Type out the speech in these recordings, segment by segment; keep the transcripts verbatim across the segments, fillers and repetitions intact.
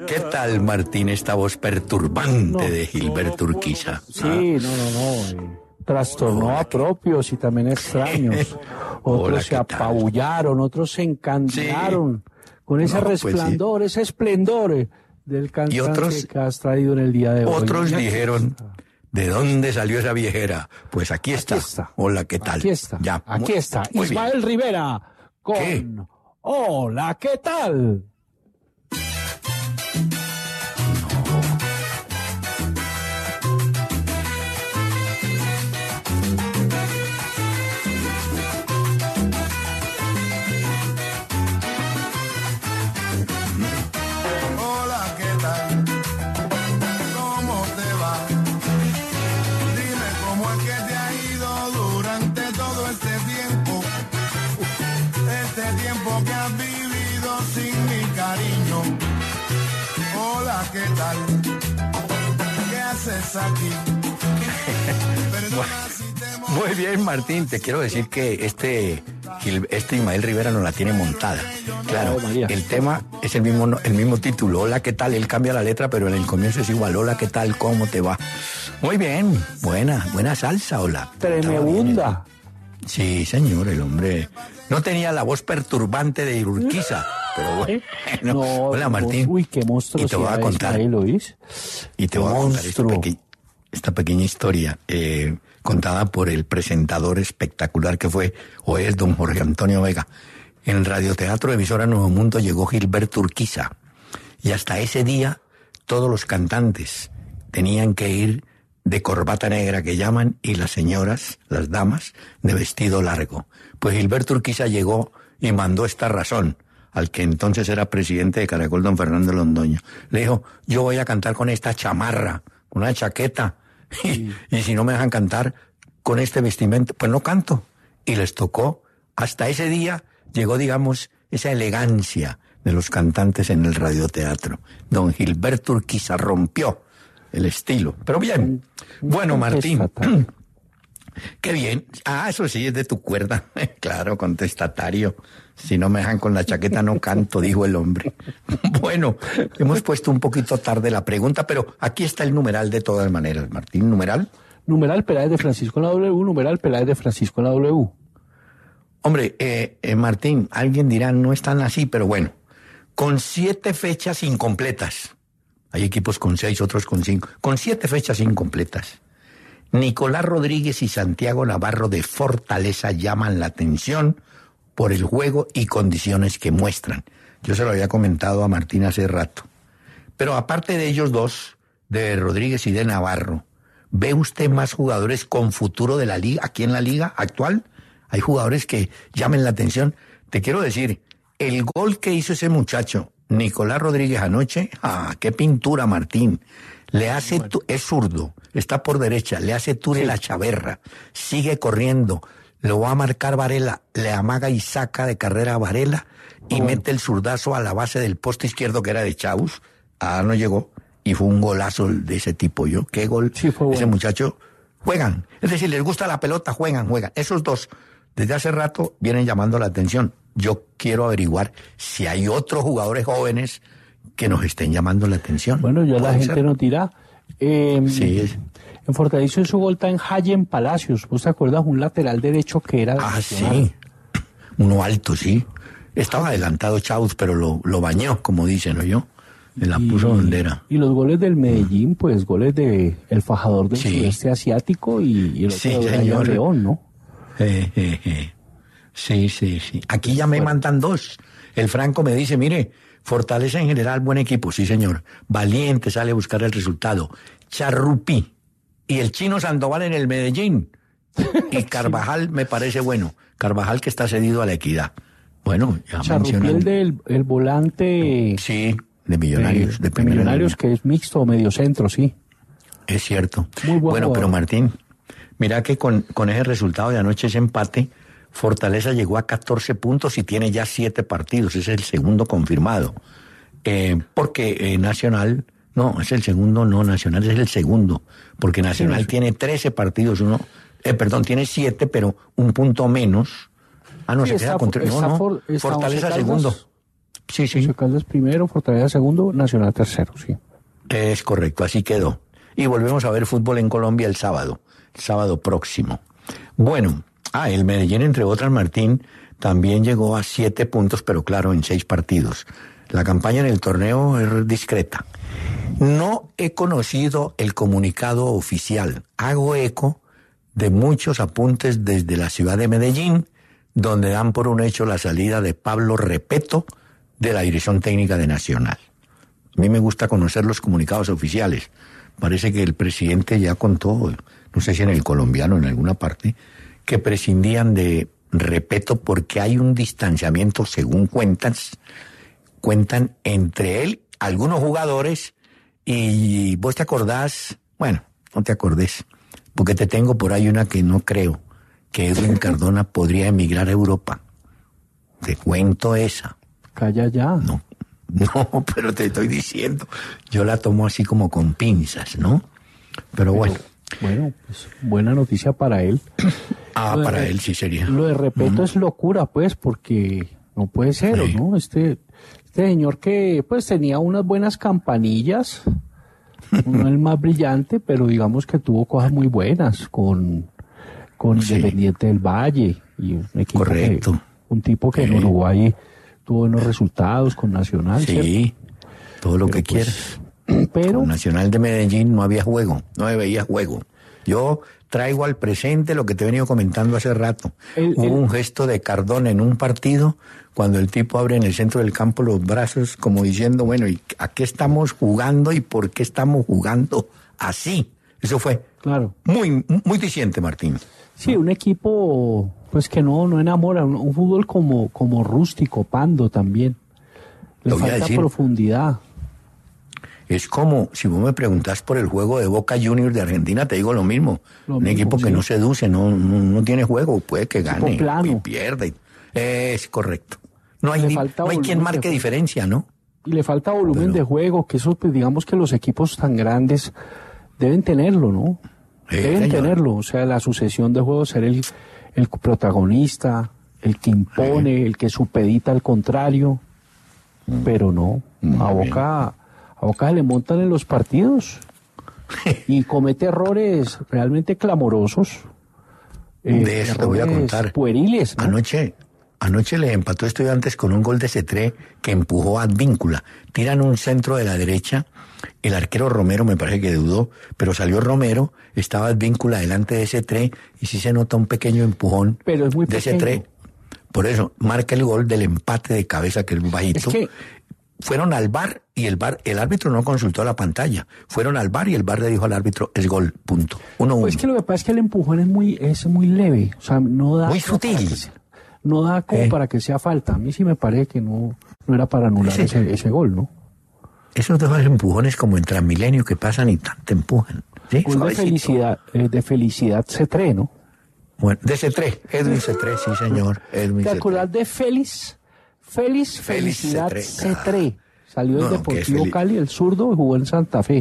¿Qué tal, Martín, esta voz perturbante no, de Gilberto Urquiza? Sí, ¿Ah? no, no, no. Eh, trastornó Hola, a propios y también extraños. Otros Hola, se apabullaron, otros se encandilaron sí. con ese no, resplandor, pues sí. ese esplendor del cantante otros, que has traído en el día de hoy. Otros dijeron, ¿de dónde salió esa viejera? Pues aquí está. Aquí está. Hola, ¿qué tal? Aquí está. Ya, aquí muy, está. Muy Ismael bien. Rivera con ¿Qué? Hola, ¿qué tal? ¿Qué tal? ¿Qué haces aquí? Muy bien, Martín, te quiero decir que este, este Ismael Rivera nos la tiene montada. Claro, oh, el tema es el mismo, el mismo título, Hola, ¿qué tal? Él cambia la letra, pero en el comienzo es igual, Hola, ¿qué tal? ¿Cómo te va? Muy bien, buena, buena salsa, hola. Tremenda. Sí, señor, el hombre no tenía la voz perturbante de Urquiza, pero bueno. No, hola, Martín. Uy, qué monstruo. Y te voy a contar. Ahí, Luis. Y te voy a contar esta, peque, esta pequeña historia eh, contada por el presentador espectacular que fue, o es don Jorge Antonio Vega. En el radioteatro de emisora Nuevo Mundo llegó Gilberto Urquiza. Y hasta ese día, todos los cantantes tenían que ir de corbata negra que llaman, y las señoras, las damas, de vestido largo. Pues Gilberto Urquiza llegó y mandó esta razón al que entonces era presidente de Caracol, don Fernando Londoño. Le dijo, yo voy a cantar con esta chamarra, con una chaqueta, y, sí. y si no me dejan cantar con este vestimento, pues no canto. Y les tocó, hasta ese día llegó, digamos, esa elegancia de los cantantes en el radioteatro. Don Gilberto Urquiza rompió el estilo. Pero bien, bueno, Martín, qué bien. Ah, eso sí, es de tu cuerda. Claro, contestatario. Si no me dejan con la chaqueta no canto, dijo el hombre. Bueno, hemos puesto un poquito tarde la pregunta, pero aquí está el numeral de todas maneras, Martín. ¿Numeral? Numeral Peláez de Francisco en la W, numeral Peláez de Francisco en la W. Hombre, eh, eh, Martín, alguien dirá, no están así, pero bueno, con siete fechas incompletas. Hay equipos con seis, otros con cinco. Con siete fechas incompletas. Nicolás Rodríguez y Santiago Navarro de Fortaleza llaman la atención por el juego y condiciones que muestran. Yo se lo había comentado a Martín hace rato. Pero aparte de ellos dos, de Rodríguez y de Navarro, ¿ve usted más jugadores con futuro de la liga, aquí en la liga actual? Hay jugadores que llamen la atención. Te quiero decir, el gol que hizo ese muchacho, Nicolás Rodríguez, anoche, ah, qué pintura, Martín. Le hace, tu, es zurdo, está por derecha, le hace túnel sí. a Chaverra, sigue corriendo, lo va a marcar Varela, le amaga y saca de carrera a Varela y oh. mete el zurdazo a la base del poste izquierdo que era de Chaus. Ah, no llegó, y fue un golazo de ese tipo. Yo, qué gol, sí, fue ese bueno. muchacho, juegan, es decir, les gusta la pelota, juegan, juegan. Esos dos, desde hace rato, vienen llamando la atención. Yo quiero averiguar si hay otros jugadores jóvenes que nos estén llamando la atención. Bueno, ya la gente ser? nos dirá. Eh, sí. Es... En Fortaleza hizo gol en Hayen Palacios. ¿Vos te acuerdas? Un lateral derecho que era... Ah, sí. Uno alto, sí. Estaba adelantado Chauz, pero lo, lo bañó, como dicen, ¿no? Yo. Le la puso bandera. Y los goles del Medellín, pues goles de el fajador del sí. sudeste asiático y, y el otro sí, de León, ¿no? Eh, eh, eh. Sí, sí, sí. Aquí ya me mandan dos. El Franco me dice, mire, Fortaleza en general, buen equipo, sí señor. Valiente, sale a buscar el resultado. Charrupí. Y el Chino Sandoval en el Medellín. Y Carvajal sí. me parece bueno. Carvajal que está cedido a la Equidad. Bueno, ya Charrupí, mencionan... el del el volante... Sí, de Millonarios. De, de, de Millonarios, que es mixto o medio centro, sí. Es cierto. Muy bueno, bueno, pero Martín, mira que con, con ese resultado de anoche, ese empate... Fortaleza llegó a catorce puntos y tiene ya siete partidos, es el segundo confirmado. Eh, porque eh, Nacional, no, es el segundo, no, Nacional es el segundo, porque Nacional sí, tiene trece partidos, uno, eh, perdón, tiene siete, pero un punto menos. Ah, no, sí, se está, queda con tres, no, no, for, Fortaleza segundo. Sí, sí. Once Caldas primero, Fortaleza segundo, Nacional tercero, sí. Es correcto, así quedó. Y volvemos a ver fútbol en Colombia el sábado, el sábado próximo. Bueno, ah, el Medellín, entre otras, Martín, también llegó a siete puntos, pero claro, en seis partidos. La campaña en el torneo es discreta. No he conocido el comunicado oficial. Hago eco de muchos apuntes desde la ciudad de Medellín, donde dan por un hecho la salida de Pablo Repeto de la dirección técnica de Nacional. A mí me gusta conocer los comunicados oficiales. Parece que el presidente ya contó, no sé si en el colombiano o en alguna parte, que prescindían de Repeto porque hay un distanciamiento, según cuentas, cuentan entre él, algunos jugadores, y vos te acordás, bueno, no te acordés, porque te tengo por ahí una que no creo, que Edwin Cardona podría emigrar a Europa. Te cuento esa. Calla ya. No. No, pero te estoy diciendo, yo la tomo así como con pinzas, ¿no? Pero, pero bueno. Bueno, pues buena noticia para él. Ah, de, para él sí sería. Lo de Repeto uh-huh. es locura, pues, porque no puede ser, sí. ¿no? Este, este señor que, pues, tenía unas buenas campanillas, no el más brillante, pero digamos que tuvo cosas muy buenas con, con sí. Independiente del Valle. Y un equipo Correcto. Que, un tipo que sí. en Uruguay tuvo buenos resultados con Nacional. Sí, ¿cierto? Todo lo pero que pues, quieras. Pero con Nacional de Medellín no había juego, no veía juego. Yo traigo al presente lo que te he venido comentando hace rato. El, Hubo el... un gesto de Cardona en un partido cuando el tipo abre en el centro del campo los brazos como diciendo, bueno, ¿y a qué estamos jugando y por qué estamos jugando así? Eso fue claro. muy, muy diciente, Martín. Sí, un equipo pues que no, no enamora, un, un fútbol como, como rústico, pando también. Le Lo falta profundidad. Es como, si vos me preguntás por el juego de Boca Juniors de Argentina, te digo lo mismo. Lo un mismo, equipo que sí. no seduce, no, no, no tiene juego, puede que gane y pierda. Es correcto. No hay, ni, no hay quien marque diferencia, ¿no? Y le falta volumen Pero, de juego, que eso, pues, digamos que los equipos tan grandes deben tenerlo, ¿no? Eh, deben señor. tenerlo, o sea, la sucesión de juegos, ser el, el protagonista, el que impone, eh. el que supedita al contrario. Mm. Pero no, Muy a Boca... Bien. A Boca le montan en los partidos y comete errores realmente clamorosos. Eh, de eso te voy a contar. Pueriles, ¿no? Anoche, anoche le empató Estudiantes con un gol de Cetré que empujó a Advíncula. Tiran un centro de la derecha, el arquero Romero me parece que dudó, pero salió Romero, estaba Advíncula delante de Cetré y sí se nota un pequeño empujón pero es muy de pequeño. Cetré. Por eso, marca el gol del empate de cabeza que es bajito. Es que... Fueron al V A R y el V A R, el árbitro no consultó la pantalla. Fueron al V A R y el V A R le dijo al árbitro, es gol, punto. Uno, pues uno. Es que lo que pasa es que el empujón es muy, es muy leve, o sea, no da... Muy sutil. Sea, no da como eh. para que sea falta. A mí sí me parece que no, no era para anular ese, ese, ese gol, ¿no? Esos dos empujones como en Transmilenio que pasan y te empujan. ¿Sí? Gol de felicidad, eh, de felicidad Cetré, ¿no? Bueno, de Cetré, Edwin Cetré, sí señor. Edwin ¿Te acordás de Félix? Félix, Felicidad Cetré. Salió del no, Deportivo Fel... Cali, el zurdo, y jugó en Santa Fe.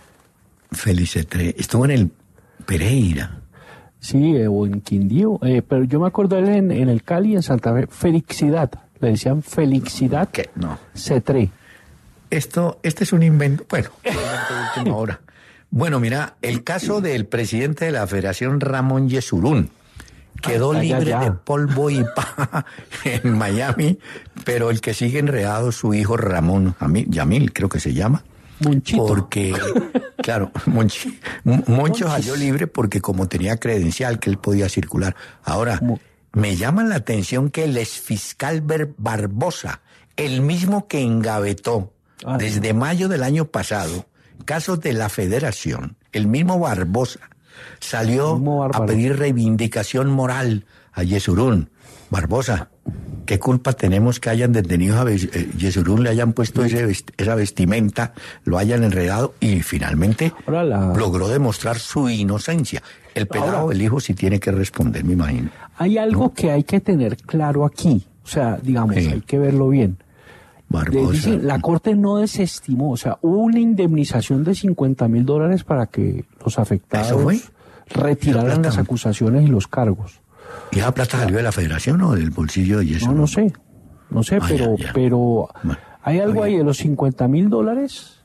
Félix Cetré. Estuvo en el Pereira. Sí, eh, o en Quindío. Eh, pero yo me acuerdo de él en, en el Cali y en Santa Fe. Felicidad. Le decían Felicidad ¿Qué? No. Cetré. Esto, este es un invento. Bueno, un invento de última hora. Bueno, mira, el caso del presidente de la Federación, Ramón Yesurún. Quedó Ay, libre ya, ya. de polvo y paja en Miami, pero el que sigue enredado, su hijo Ramón Yamil, creo que se llama. Monchito. Porque, claro, Monchi, Moncho salió libre porque como tenía credencial que él podía circular. Ahora, Mo me llama la atención que el exfiscal Barbosa, el mismo que engavetó ah, desde no. mayo del año pasado casos de la Federación, el mismo Barbosa, salió a pedir reivindicación moral a Yesurún. Barbosa, ¿qué culpa tenemos que hayan detenido a Yesurún, le hayan puesto ese vest esa vestimenta, lo hayan enredado y finalmente la... logró demostrar su inocencia? El pelado, Ahora, el hijo, sí tiene que responder, me imagino. Hay algo ¿no? que hay que tener claro aquí, o sea, digamos, sí. hay que verlo bien. Barbosa. Dicen, la Corte no desestimó, o sea, hubo una indemnización de cincuenta mil dólares para que los afectados retiraran las acusaciones y los cargos. ¿Y esa plata salió de la Federación o del bolsillo de Yesurún? No, no sé. No sé, ah, pero, ya, ya. pero Bueno, hay algo oye. ahí de los cincuenta mil dólares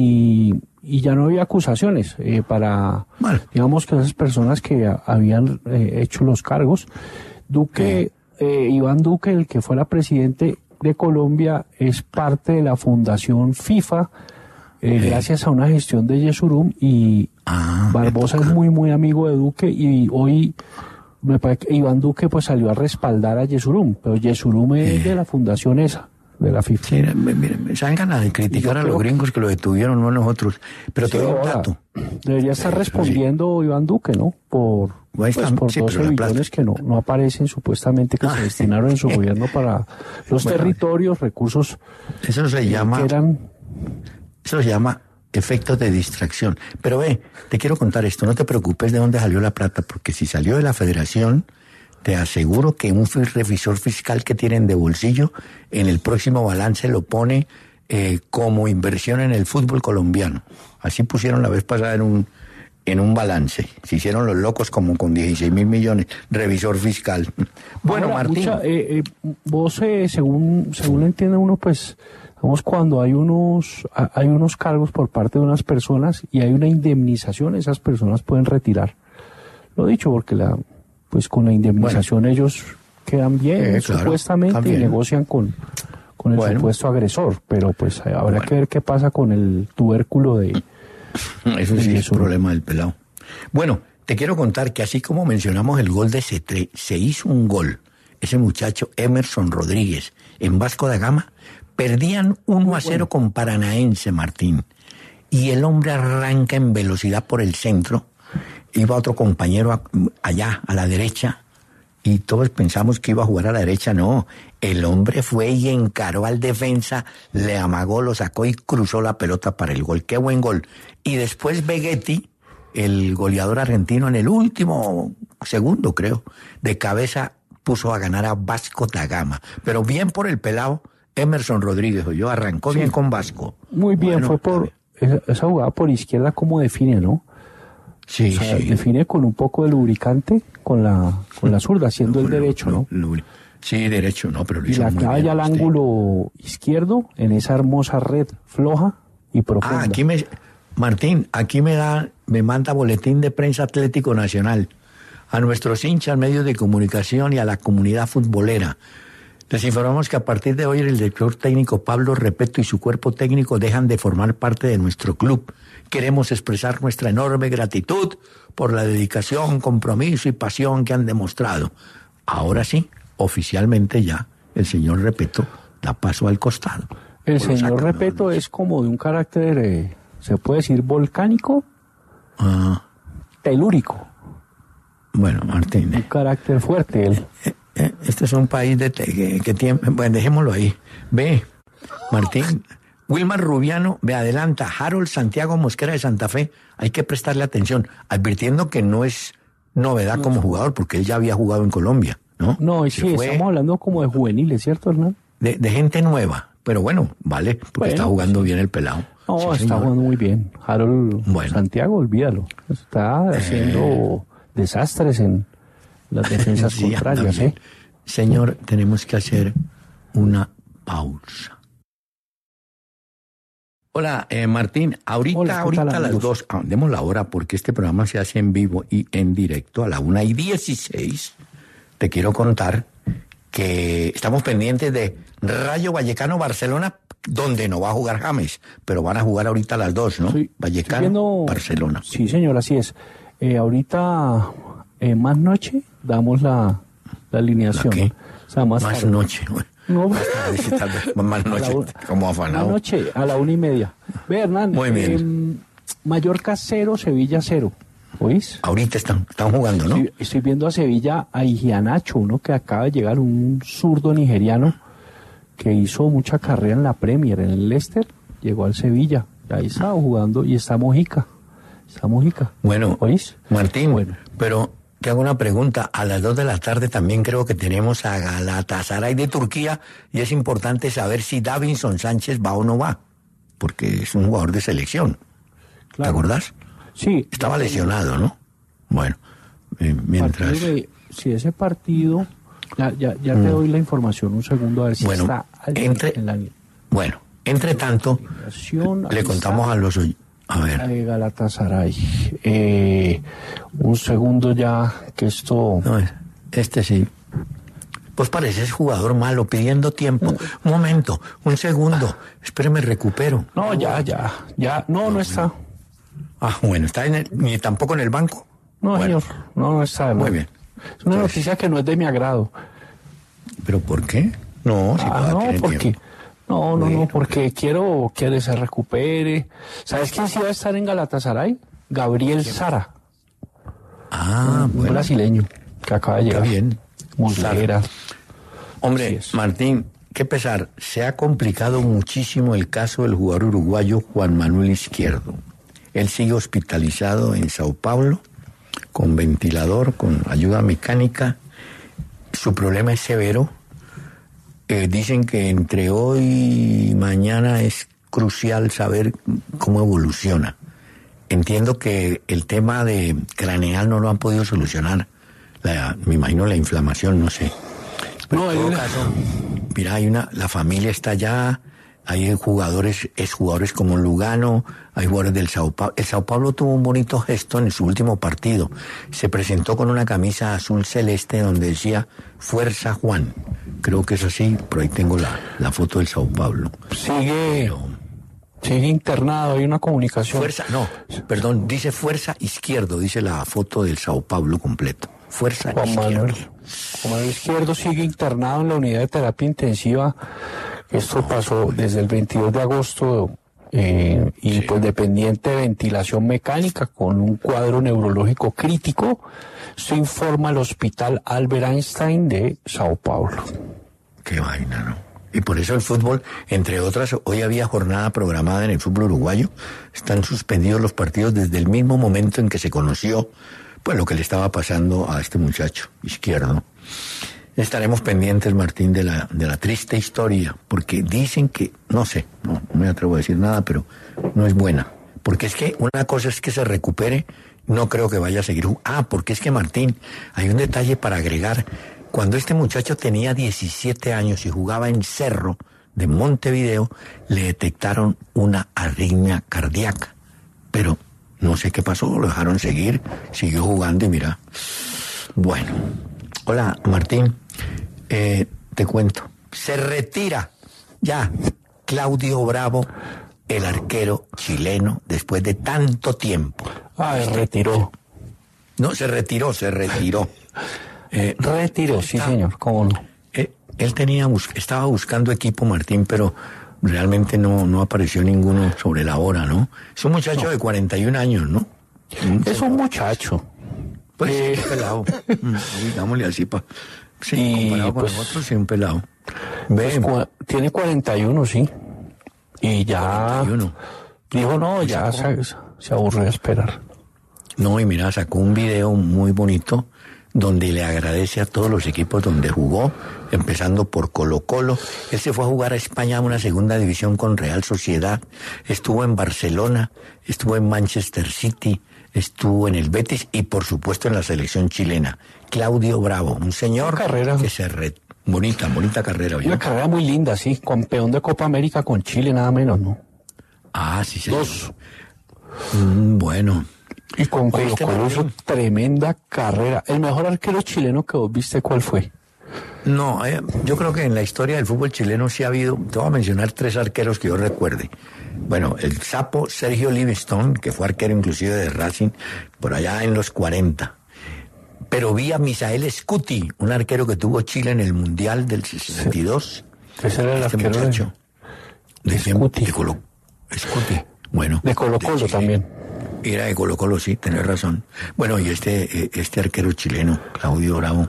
y, y ya no había acusaciones eh, para, Bueno. digamos que esas personas que a, habían eh, hecho los cargos. Duque, Sí. eh, Iván Duque, el que fuera presidente de Colombia, es parte de la Fundación FIFA, eh, Sí. gracias a una gestión de Yesurum, y Ah, Barbosa es muy, muy amigo de Duque, y hoy me parece que Iván Duque pues salió a respaldar a Yesurum, pero Yesurum es de la fundación esa, de la FIFA. Sí, miren, se dan ganas de criticar a los gringos que lo detuvieron, no a nosotros. Pero Sí, te doy un ahora, dato. debería estar respondiendo Iván Duque, ¿no? Por, Ahí pues, está, por sí, doce pero la plata- billones que no, no aparecen supuestamente que Ah. se destinaron en su gobierno para los Bueno, territorios, recursos Eso se eh, llama, que eran... eso se llama efectos de distracción. Pero ve, te quiero contar esto, no te preocupes de dónde salió la plata, porque si salió de la federación, te aseguro que un fi- revisor fiscal que tienen de bolsillo, en el próximo balance lo pone eh, como inversión en el fútbol colombiano. Así pusieron la vez pasada en un, en un balance. Se hicieron los locos como con dieciséis mil millones, revisor fiscal. Bueno, Ahora, Martín. mucha- eh, eh, vos, eh, según, según entiende uno, pues, vamos, cuando hay unos, a- hay unos cargos por parte de unas personas y hay una indemnización, esas personas pueden retirar. Lo dicho, porque la, pues con la indemnización ellos quedan bien, Eh, claro, supuestamente, también. y negocian con, con el Bueno. supuesto agresor, pero pues eh, habrá Bueno. que ver qué pasa con el tubérculo de... Eso sí Sí, es eso. problema del pelado. Bueno, te quiero contar que así como mencionamos el gol de Cetré, se hizo un gol. Ese muchacho Emerson Rodríguez en Vasco da Gama, perdían uno a cero con Paranaense, Martín. Y el hombre arranca en velocidad por el centro. Iba otro compañero a- allá, a la derecha, y todos pensamos que iba a jugar a la derecha. No, el hombre fue y encaró al defensa, le amagó, lo sacó y cruzó la pelota para el gol. ¡Qué buen gol! Y después Begetti, el goleador argentino, en el último segundo, creo, de cabeza puso a ganar a Vasco da Gama. Pero bien por el pelado Emerson Rodríguez, yo arrancó bien con Vasco. Muy bien, Bueno, fue por... Esa, esa jugada por izquierda, ¿cómo define, no? Sí, O sea, sí. define con un poco de lubricante con la, con la zurda, haciendo el Lu- derecho, ¿no? lu- lu- Sí, derecho, no, pero lo Y hizo la muy clava bien, ya al este. ángulo izquierdo en esa hermosa red floja y profunda. Ah, aquí me, Martín, aquí me da, me manda boletín de prensa Atlético Nacional a nuestros hinchas, medios de comunicación y a la comunidad futbolera. Les informamos que a partir de hoy el director técnico Pablo Repeto y su cuerpo técnico dejan de formar parte de nuestro club. Queremos expresar nuestra enorme gratitud por la dedicación, compromiso y pasión que han demostrado. Ahora sí, oficialmente ya, el señor Repeto da paso al costado. El O lo señor sacan, Repeto ¿no? es como de un carácter, eh, se puede decir, volcánico, Ah, telúrico, bueno, Martín. un carácter fuerte él. Eh, Este es un país de te- que, que tiene... Bueno, dejémoslo ahí. Ve, Martín. Wilmar Rubiano, ve, adelanta. Harold Santiago Mosquera de Santa Fe. Hay que prestarle atención, advirtiendo que no es novedad como jugador, porque él ya había jugado en Colombia, ¿no? No, y Se sí, fue estamos hablando como de juveniles, ¿cierto, Hernán? de, de gente nueva. Pero bueno, vale, porque Bueno, está jugando bien el pelado. No, Sí, está señor. jugando muy bien. Harold Bueno. Santiago, olvídalo. Está haciendo desastres en las defensas Sí, contrarias, anda bien. ¿eh? Señor, tenemos que hacer una pausa. Hola, eh, Martín. Ahorita, Hola, ¿qué ahorita tal, a las amigos? dos, ah, demos la hora porque este programa se hace en vivo y en directo a la una y dieciséis. Te quiero contar que estamos pendientes de Rayo Vallecano Barcelona, donde no va a jugar James, pero van a jugar ahorita a las dos, ¿no? Estoy- Vallecano, estoy viendo- Barcelona. Sí, señor, así es. Eh, ahorita, eh, más noche, damos la, la alineación. ¿La qué? O sea, más, Más tarde. noche, güey. No, Más tarde, sí, tal vez, más a la noche, una- como Más afanado. noche, a la una y media. Ve, Hernán, Muy bien. eh, Mallorca cero, Sevilla cero. ¿Oís? Ahorita están, están jugando, ¿no? Estoy, estoy viendo a Sevilla a Igianacho, uno que acaba de llegar, un zurdo nigeriano que hizo mucha carrera en la Premier, en el Leicester, llegó al Sevilla, y ahí estaba jugando, y está Mojica, está Mojica. Bueno, ¿Oís? Martín, Bueno. pero te hago una pregunta. A las dos de la tarde también creo que tenemos a Galatasaray de Turquía y es importante saber si Davinson Sánchez va o no va, porque es un jugador de selección. ¿Te Claro. acordás? Sí. Estaba lesionado, ¿no? Bueno, eh, mientras... Partido de- si ese partido Ya, ya, ya te mm. doy la información, un segundo, a ver si bueno, está entre, en la línea. Bueno, entre tanto, le contamos a los... A ver. Galatasaray. Eh, un segundo ya, que esto... No, este sí. Pues pareces jugador malo, pidiendo tiempo. Un momento, un segundo. Espéreme, recupero. No, ya, ya, ya. No, no está. Ah, bueno, ¿está en el, ni tampoco en el banco? No, bueno. señor, no, no está. Muy bien. Es una Entonces, noticia que no es de mi agrado. ¿Pero por qué? No, si ah, no, porque... Tiempo. No, no, bueno, no, porque quiero que se recupere. ¿Sabes quién sí va a estar en Galatasaray? Gabriel Sara. Ah, un, bueno. Un brasileño que acaba de llegar. Está bien. Muslera. Hombre, Martín, qué pesar. Se ha complicado muchísimo el caso del jugador uruguayo Juan Manuel Izquierdo. Él sigue hospitalizado en Sao Paulo, con ventilador, con ayuda mecánica. Su problema es severo. Eh, dicen que entre hoy y mañana es crucial saber cómo evoluciona. Entiendo que el tema de craneal no lo han podido solucionar. La, me imagino la inflamación, no sé. Pero no, en todo hay... caso, mira, hay una, la familia está allá, hay jugadores, exjugadores como Lugano, hay jugadores del Sao Paulo. El Sao Paulo tuvo un bonito gesto en su último partido. Se presentó con una camisa azul celeste donde decía Fuerza Juan. Creo que es así, pero ahí tengo la, la foto del Sao Paulo. Sigue, pero, sigue internado, hay una comunicación. Fuerza, no, perdón, dice Fuerza Izquierdo, dice la foto del Sao Paulo completo. Fuerza Juan Izquierdo. Manuel, Juan Manuel Izquierdo sigue internado en la unidad de terapia intensiva. Esto pasó desde el veintidós de agosto eh, y sí. pues dependiente de ventilación mecánica con un cuadro neurológico crítico. Se informa el Hospital Albert Einstein de Sao Paulo. Qué vaina, ¿no? Y por eso el fútbol, entre otras, hoy había jornada programada en el fútbol uruguayo. Están suspendidos los partidos desde el mismo momento en que se conoció pues lo que le estaba pasando a este muchacho Izquierdo. Estaremos pendientes, Martín, de la, de la triste historia, porque dicen que, no sé, no, no me atrevo a decir nada, pero no es buena. Porque es que una cosa es que se recupere, no creo que vaya a seguir. Ah, porque es que, Martín, hay un detalle para agregar. Cuando este muchacho tenía diecisiete años y jugaba en Cerro de Montevideo, le detectaron una arritmia cardíaca. Pero no sé qué pasó, lo dejaron seguir, siguió jugando y mira. Bueno, hola, Martín, eh, te cuento. Se retira ya Claudio Bravo, el arquero chileno, después de tanto tiempo. Ah, se retiró. No, se retiró, se retiró. Eh, retiró, sí, señor, cómo no. Eh, él tenía, estaba buscando equipo, Martín, pero realmente no, no apareció ninguno sobre la hora, ¿no? Es un muchacho no. de cuarenta y un años, ¿no? Es un muchacho. Pues, eh... un pelado. Digámosle así, pa. Sí, y comparado con pues, nosotros, sí, un pelado. Pues, cu tiene cuarenta y uno, sí. Y ya... cuarenta y uno. Dijo, no, ya se, se aburrió de esperar. No, y mira, sacó un video muy bonito donde le agradece a todos los equipos donde jugó, empezando por Colo-Colo. Él se fue a jugar a España a una segunda división con Real Sociedad, estuvo en Barcelona, estuvo en Manchester City, estuvo en el Betis y por supuesto en la selección chilena. Claudio Bravo, un señor carrera. que se re... bonita, bonita carrera. ¿Oye? Una carrera muy linda, sí, campeón de Copa América con Chile, nada menos, ¿no? Ah, sí, sí. Dos. Mm, bueno. Y con Colo-Colo hizo tremenda carrera. ¿El mejor arquero chileno que vos viste cuál fue? No, eh, yo creo que en la historia del fútbol chileno sí ha habido, te voy a mencionar tres arqueros que yo recuerde. Bueno, el sapo Sergio Livingstone, que fue arquero inclusive de Racing, por allá en los cuarenta. Pero vi a Misael Scuti, un arquero que tuvo Chile en el Mundial del sesenta y dos. Sí. Ese era el este arquero muchacho. De, de Scuti. De Colo, Scuti, bueno. De Colo-Colo también. Era de Colo-Colo, sí, tenés razón. Bueno, y este este arquero chileno, Claudio Bravo.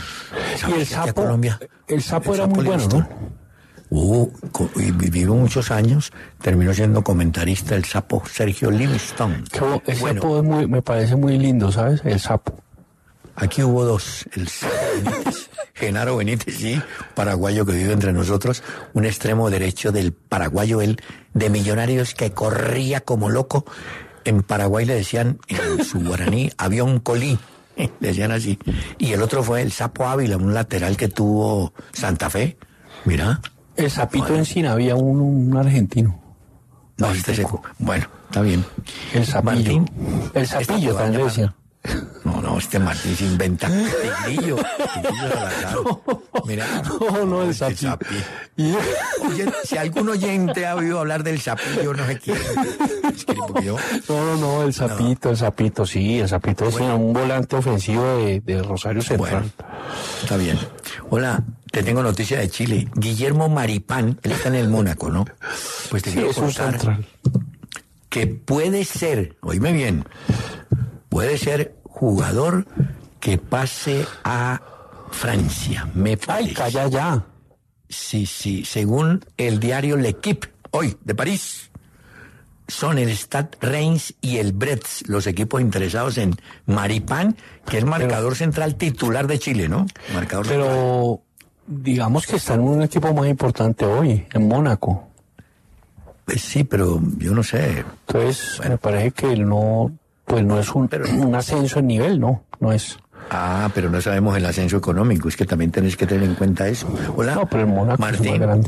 Y el sapo, Colombia, el sapo el era sapo muy bueno, ¿no? Uh, y vivió muchos años, terminó siendo comentarista el sapo Sergio Livingstone. El bueno, sapo es muy, me parece muy lindo, ¿sabes? El sapo. Aquí hubo dos, el sapo Benítez, Genaro Benítez, sí, paraguayo que vive entre nosotros, un extremo derecho del paraguayo, él, de Millonarios, que corría como loco. En Paraguay le decían, en su guaraní, avión colí, Le decían así. Y el otro fue el Sapo Ávila, un lateral que tuvo Santa Fe. Mira. El Sapito bueno. Encina, había un, un argentino. No, este seco. Bueno, está bien. El Sapillo. Martín, el Sapillo también le decían. No, no, este Martín se inventa. Tigrillo. Tigrillo Mira. No, no, el Sapillo. Oye, si algún oyente ha oído hablar del Sapillo, no sé quién. Yo... No, no, no, el Sapito, no. el Sapito, sí, el Sapito bueno. es un volante ofensivo de, de Rosario Central. Bueno, está bien. Hola, te tengo noticia de Chile. Guillermo Maripán, él está en el Mónaco, ¿no? Pues te sí, quiero es un contar central. Que puede ser, oíme bien, puede ser jugador que pase a Francia, me parece. Ay, calla ya. Sí, sí, según el diario L'Equipe, hoy, de París, son el Stade Reims y el Brest los equipos interesados en Maripán, que es marcador pero, central titular de Chile, ¿no? Marcador pero central. Digamos que está en un equipo más importante hoy, en Mónaco. Pues sí, pero yo no sé. Entonces, bueno. me parece que no, pues no es un, pero, un ascenso en nivel, no, no es. Ah, pero no sabemos el ascenso económico, es que también tenés que tener en cuenta eso. Hola, no, pero el Mónaco Martín, es más grande.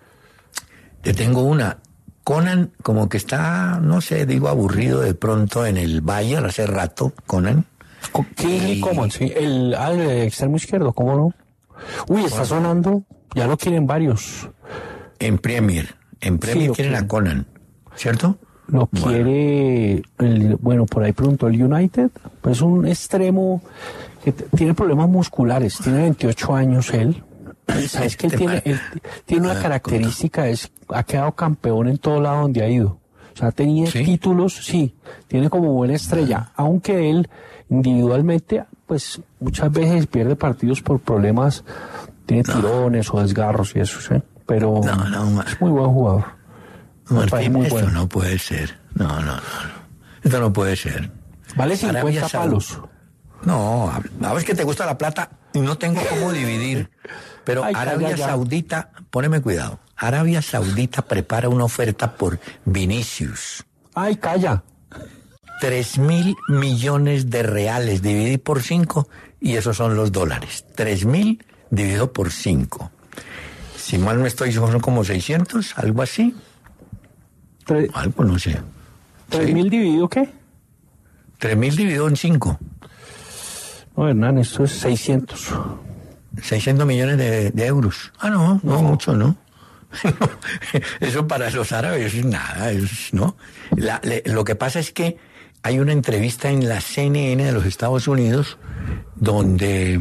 Te tengo una. Conan, como que está, no sé, digo, aburrido de pronto en el Bayern hace rato, Conan. Sí, y... ¿cómo? Sí, el, ah, el extremo izquierdo, ¿cómo no? Uy, está sonando, ya lo quieren varios. En Premier, en Premier sí, quieren a Conan, ¿cierto? Lo bueno. quiere, el, bueno, por ahí preguntó el United, pues un extremo que t- tiene problemas musculares, tiene veintiocho años él. ¿Sabes que él tiene, él tiene una característica? Es, ha quedado campeón en todo lado donde ha ido. O sea, tenía ¿Sí? títulos, sí, tiene como buena estrella, aunque él individualmente, pues muchas veces pierde partidos por problemas, tiene no. tirones o desgarros y eso, ¿sí? Pero no, no, es muy buen jugador. Martín, muy esto bueno. no puede ser. No, no, no. Esto no puede ser. Vale cincuenta palos. No, sabes que te gusta la plata y no tengo cómo dividir. Pero Ay, Arabia calla, Saudita, poneme cuidado, Arabia Saudita prepara una oferta por Vinicius. Ay, calla. Tres mil millones de reales dividido por cinco y esos son los dólares. Tres mil dividido por cinco. Si mal no estoy, son como seiscientos, algo así. Tre- algo, no sé. ¿Tres mil ¿Sí? dividido qué? Tres mil dividido en cinco. No, Hernán, esto es seiscientos. seiscientos millones de, de euros. Ah, no, no, no mucho, ¿no? Eso para los árabes es nada, es, ¿no? La, le, lo que pasa es que hay una entrevista en la C N N de los Estados Unidos donde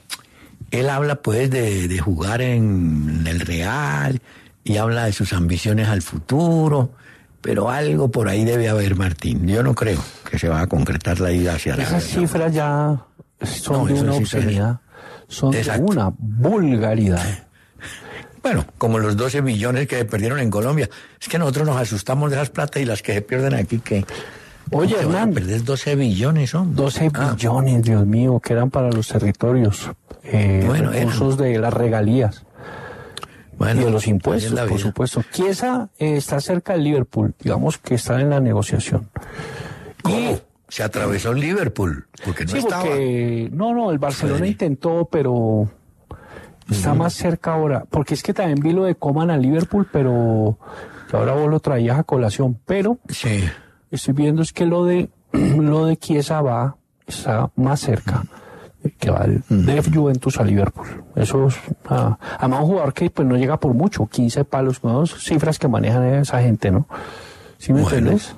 él habla, pues, de, de jugar en el Real y habla de sus ambiciones al futuro, pero algo por ahí debe haber, Martín. Yo no creo que se va a concretar la ida hacia la... Esas cifras ya son no, de una obscenidad. Son Exacto. de una vulgaridad. Bueno, como los doce billones que perdieron en Colombia. Es que nosotros nos asustamos de esas plata y las que se pierden aquí, que... Oye, Hernán. Perdés doce billones, ¿no? doce ah. billones, Dios mío, que eran para los territorios. Eh, bueno, recursos eran. de las regalías. Bueno, y de los impuestos, por supuesto. Chiesa eh, está cerca del Liverpool. Digamos que está en la negociación. ¿Cómo? Y, se atravesó el Liverpool, porque no sí, estaba. Porque, no, no, el Barcelona Freddy. intentó, pero está uh-huh. más cerca ahora. Porque es que también vi lo de Coman a Liverpool, pero que ahora vos lo traías a colación. Pero sí. estoy viendo es que lo de lo de Chiesa va, está más cerca, que va de uh-huh. Juventus a Liverpool. Eso es, ah, además un jugador que pues no llega por mucho, quince palos, ¿no? Cifras que manejan esa gente, ¿no? ¿Sí me bueno. entiendes?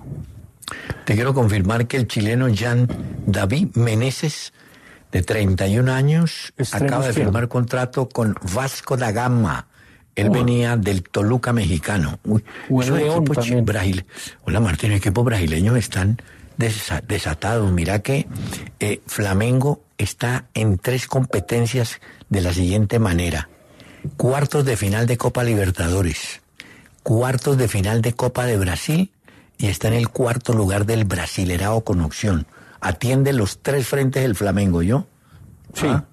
Te quiero confirmar que el chileno Jan David Meneses, de treinta y un años, Extremo acaba de izquierdo. firmar contrato con Vasco da Gama. Él oh. venía del Toluca mexicano. Uy, esos equipos ch- Brasil. Hola Martín, equipos brasileños están desa- desatados. Mira que eh, Flamengo está en tres competencias de la siguiente manera: cuartos de final de Copa Libertadores, cuartos de final de Copa de Brasil, y está en el cuarto lugar del Brasilerao con opción. Atiende los tres frentes del Flamengo, ¿yo? Sí. ¿Ah?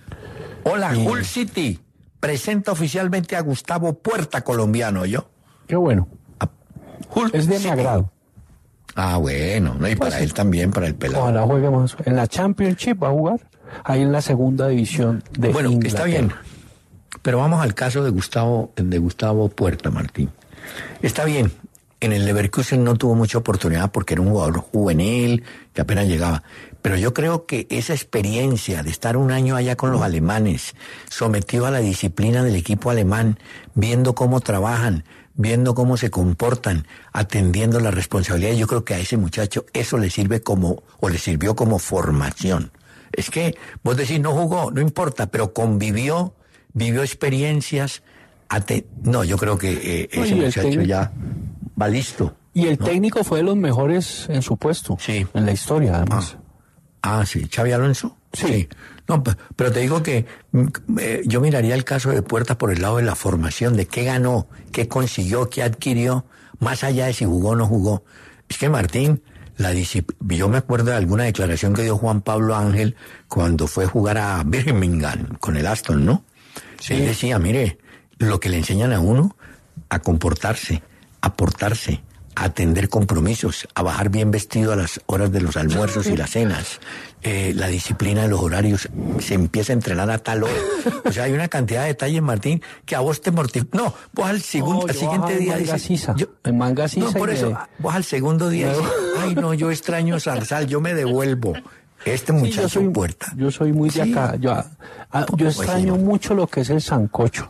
Hola, sí. Hull City presenta oficialmente a Gustavo Puerta, colombiano, ¿yo? Qué bueno. Hull es de City. mi agrado. Ah, bueno, ¿no? Y pues para sí. él también, para el pelado. Ojalá juegue más. En la Championship va a jugar, ahí en la segunda división de Bueno, Inglaterra. Está bien, pero vamos al caso de Gustavo, de Gustavo Puerta, Martín. Está bien, en el Leverkusen no tuvo mucha oportunidad porque era un jugador juvenil que apenas llegaba. Pero yo creo que esa experiencia de estar un año allá con los alemanes, sometido a la disciplina del equipo alemán, viendo cómo trabajan, viendo cómo se comportan, atendiendo la responsabilidad, yo creo que a ese muchacho eso le sirve como, o le sirvió como formación. Es que vos decís, no jugó, no importa, pero convivió, vivió experiencias. Ate- no, yo creo que eh, ese Oye, muchacho técnico, ya va listo. Y el ¿no? técnico fue de los mejores en su puesto, sí. en la historia, además. Ah. Ah, sí, Xabi Alonso. Sí. sí. No, pero te digo que eh, yo miraría el caso de Puerta por el lado de la formación, de qué ganó, qué consiguió, qué adquirió, más allá de si jugó o no jugó. Es que Martín, la disciplina, yo me acuerdo de alguna declaración que dio Juan Pablo Ángel cuando fue a jugar a Birmingham con el Aston, ¿no? Sí. Él decía, mire, lo que le enseñan a uno, a comportarse, a portarse, a atender compromisos, a bajar bien vestido a las horas de los almuerzos y las cenas, eh, la disciplina de los horarios, se empieza a entrenar a tal hora. O sea, hay una cantidad de detalles, Martín, que a vos te mortifica. No, vos al, segun, no, al siguiente día dices... Yo, en manga sisa. No, por eso, me... vos al segundo día dices, ay no, yo extraño Zarzal, yo me devuelvo. Este muchacho sí, yo soy, Puerta. Yo soy muy de sí. acá. Yo, a, a, yo extraño pues, mucho lo que es el sancocho.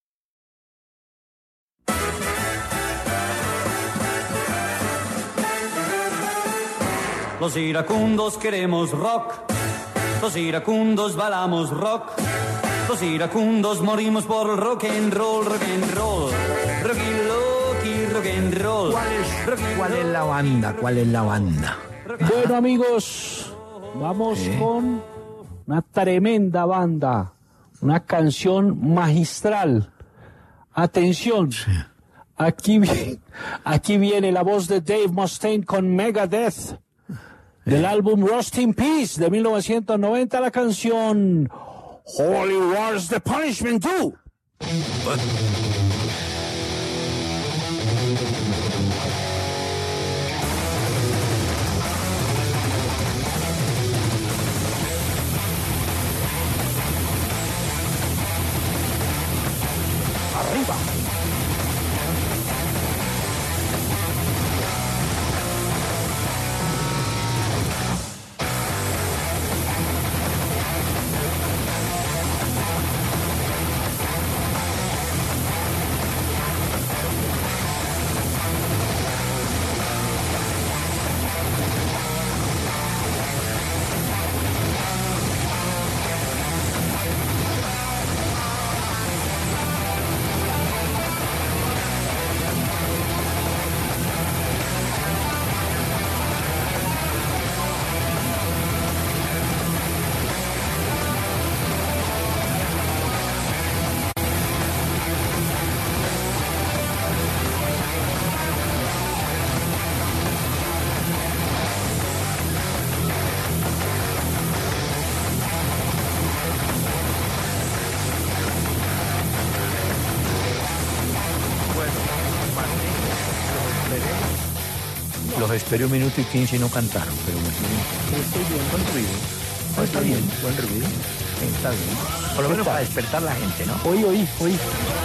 Los iracundos queremos rock, los iracundos bailamos rock, los iracundos morimos por el rock and roll, rock and roll, rocky loki, rock and roll. ¿Cuál es, rock and ¿cuál roll? es la banda? ¿Cuál es la banda? Bueno, amigos, vamos ¿Eh? con una tremenda banda, una canción magistral. Atención, sí. aquí, aquí viene la voz de Dave Mustaine con Megadeth. Del álbum Rust in Peace de mil novecientos noventa, la canción Holy Wars The Punishment two. Arriba. Los esperé un minuto y quince y no cantaron, pero me estoy bien, buen ruido. No, está bien, buen ruido. Está bien. Por lo menos para despertar a la gente, ¿no? Oí, oí, oí.